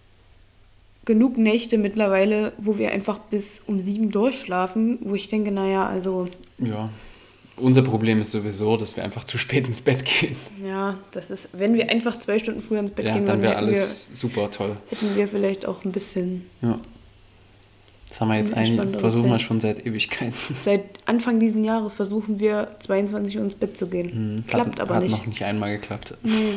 genug Nächte mittlerweile, wo wir einfach bis um sieben durchschlafen, wo ich denke, naja, also... Ja. Unser Problem ist sowieso, dass wir einfach zu spät ins Bett gehen. Ja, das ist, wenn wir einfach zwei Stunden früher ins Bett ja, gehen, dann wäre alles wir, super toll. Hätten wir vielleicht auch ein bisschen. Ja. Das haben wir jetzt eigentlich, versuchen wir schon seit Ewigkeiten. Seit Anfang dieses Jahres versuchen wir zweiundzwanzig Uhr ins Bett zu gehen. Hm, Klappt hat, aber hat nicht. Hat noch nicht einmal geklappt. Nee.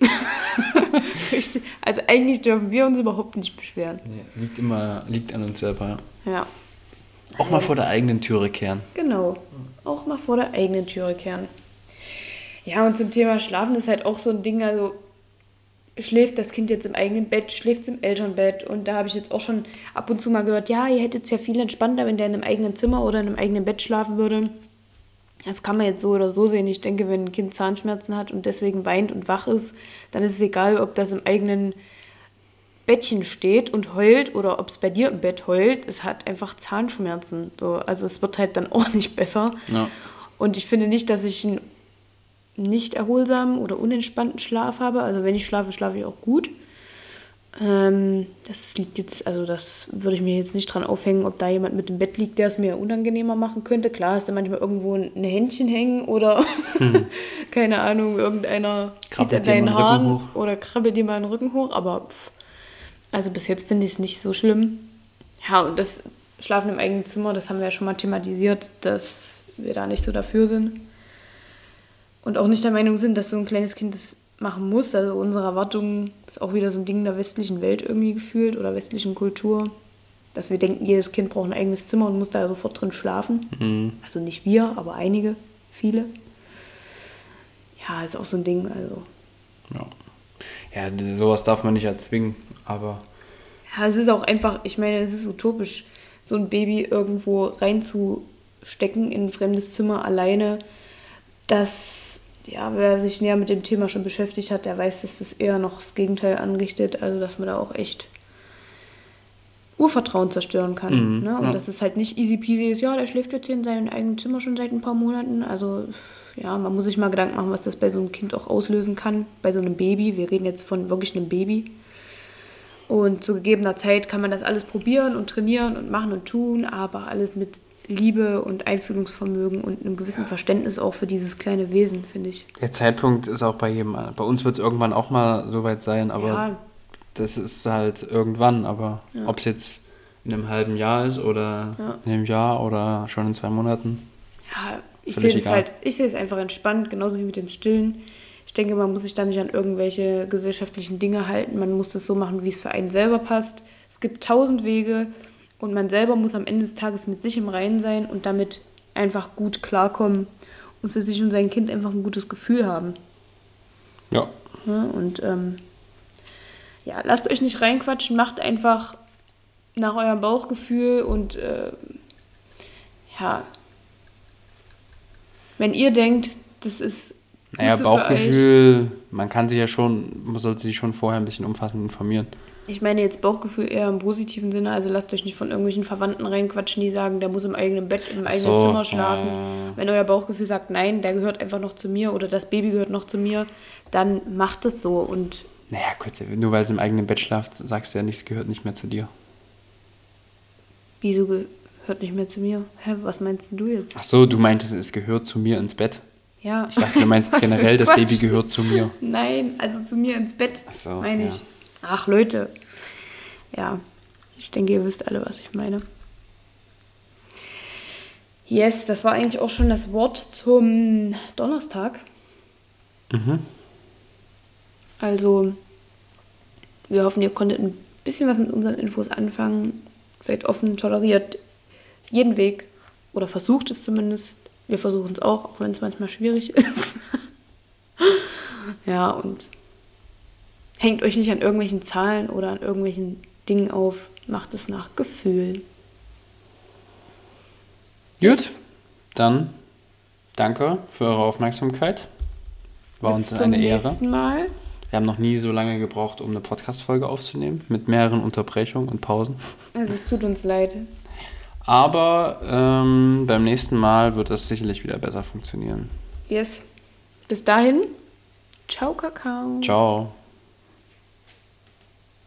Richtig. Also eigentlich dürfen wir uns überhaupt nicht beschweren. Nee, liegt immer, liegt an uns selber. Ja. Auch mal vor der eigenen Türe kehren. Genau. Auch mal vor der eigenen Türe kehren. Ja, und zum Thema Schlafen ist halt auch so ein Ding, also schläft das Kind jetzt im eigenen Bett, schläft es im Elternbett und da habe ich jetzt auch schon ab und zu mal gehört, ja, ihr hättet es ja viel entspannter, wenn der in einem eigenen Zimmer oder in einem eigenen Bett schlafen würde. Das kann man jetzt so oder so sehen. Ich denke, wenn ein Kind Zahnschmerzen hat und deswegen weint und wach ist, dann ist es egal, ob das im eigenen Bettchen steht und heult oder ob es bei dir im Bett heult, es hat einfach Zahnschmerzen. So, also es wird halt dann auch nicht besser. Ja. Und ich finde nicht, dass ich einen nicht erholsamen oder unentspannten Schlaf habe. Also wenn ich schlafe, schlafe ich auch gut. Ähm, das liegt jetzt, also das würde ich mir jetzt nicht dran aufhängen, ob da jemand mit im Bett liegt, der es mir unangenehmer machen könnte. Klar hast du manchmal irgendwo ein Händchen hängen oder hm. keine Ahnung, irgendeiner krabbelt zieht an deinen Haaren oder krabbelt dir mal den Rücken hoch, aber pff. Also bis jetzt finde ich es nicht so schlimm. Ja, und das Schlafen im eigenen Zimmer, das haben wir ja schon mal thematisiert, dass wir da nicht so dafür sind. Und auch nicht der Meinung sind, dass so ein kleines Kind das machen muss. Also unsere Erwartung ist auch wieder so ein Ding der westlichen Welt irgendwie gefühlt oder westlichen Kultur. Dass wir denken, jedes Kind braucht ein eigenes Zimmer und muss da sofort drin schlafen. Mhm. Also nicht wir, aber einige, viele. Ja, ist auch so ein Ding, also. Ja. Ja, sowas darf man nicht erzwingen, aber... Ja, es ist auch einfach, ich meine, es ist utopisch, so ein Baby irgendwo reinzustecken in ein fremdes Zimmer alleine. Das, ja, wer sich näher mit dem Thema schon beschäftigt hat, der weiß, dass das eher noch das Gegenteil anrichtet, also dass man da auch echt Urvertrauen zerstören kann. Mhm, ne? Und ja. Dass es halt nicht easy peasy ist, ja, der schläft jetzt hier in seinem eigenen Zimmer schon seit ein paar Monaten, also... Ja, man muss sich mal Gedanken machen, was das bei so einem Kind auch auslösen kann, bei so einem Baby. Wir reden jetzt von wirklich einem Baby. Und zu gegebener Zeit kann man das alles probieren und trainieren und machen und tun, aber alles mit Liebe und Einfühlungsvermögen und einem gewissen Verständnis auch für dieses kleine Wesen, finde ich. Der Zeitpunkt ist auch bei jedem, bei uns wird es irgendwann auch mal soweit sein, aber ja. Das ist halt irgendwann. Aber ja. Ob es jetzt in einem halben Jahr ist oder ja. in einem Jahr oder schon in zwei Monaten. Ja, ich sehe es halt, ich sehe es einfach entspannt, genauso wie mit dem Stillen. Ich denke, man muss sich da nicht an irgendwelche gesellschaftlichen Dinge halten. Man muss das so machen, wie es für einen selber passt. Es gibt tausend Wege und man selber muss am Ende des Tages mit sich im Reinen sein und damit einfach gut klarkommen und für sich und sein Kind einfach ein gutes Gefühl haben. Ja. Ja und ähm, ja, lasst euch nicht reinquatschen, macht einfach nach eurem Bauchgefühl und äh, ja, wenn ihr denkt, das ist gut Naja, so Bauchgefühl, man kann sich ja schon, man sollte sich schon vorher ein bisschen umfassend informieren. Ich meine jetzt Bauchgefühl eher im positiven Sinne, also lasst euch nicht von irgendwelchen Verwandten reinquatschen, die sagen, der muss im eigenen Bett, im eigenen so, Zimmer schlafen. ja. Wenn euer Bauchgefühl sagt, nein, der gehört einfach noch zu mir oder das Baby gehört noch zu mir, dann macht es so. Und Naja, kurz, nur weil es im eigenen Bett schlaft, sagst du ja nicht, es gehört nicht mehr zu dir. wieso gehört nicht mehr zu mir? Hä, was meinst denn du jetzt? Ach so, du meintest, es gehört zu mir ins Bett. Ja. Ich dachte, du meinst Was für generell, das Quatsch. Baby gehört zu mir. Nein, also zu mir ins Bett, Ach so, meine ja. ich. Ach, Leute. Ja, ich denke, ihr wisst alle, was ich meine. Yes, das war eigentlich auch schon das Wort zum Donnerstag. Mhm. Also, wir hoffen, ihr konntet ein bisschen was mit unseren Infos anfangen. Seid offen, toleriert jeden Weg oder versucht es zumindest. Wir versuchen es auch, auch wenn es manchmal schwierig ist. Ja, und hängt euch nicht an irgendwelchen Zahlen oder an irgendwelchen Dingen auf. Macht es nach Gefühl. Gut, dann danke für eure Aufmerksamkeit. War Bis uns zum eine Ehre. nächsten Mal. Wir haben noch nie so lange gebraucht, um eine Podcast-Folge aufzunehmen, mit mehreren Unterbrechungen und Pausen. Also es tut uns leid. Aber ähm, beim nächsten Mal wird das sicherlich wieder besser funktionieren. Yes. Bis dahin. Ciao, Kakao. Ciao.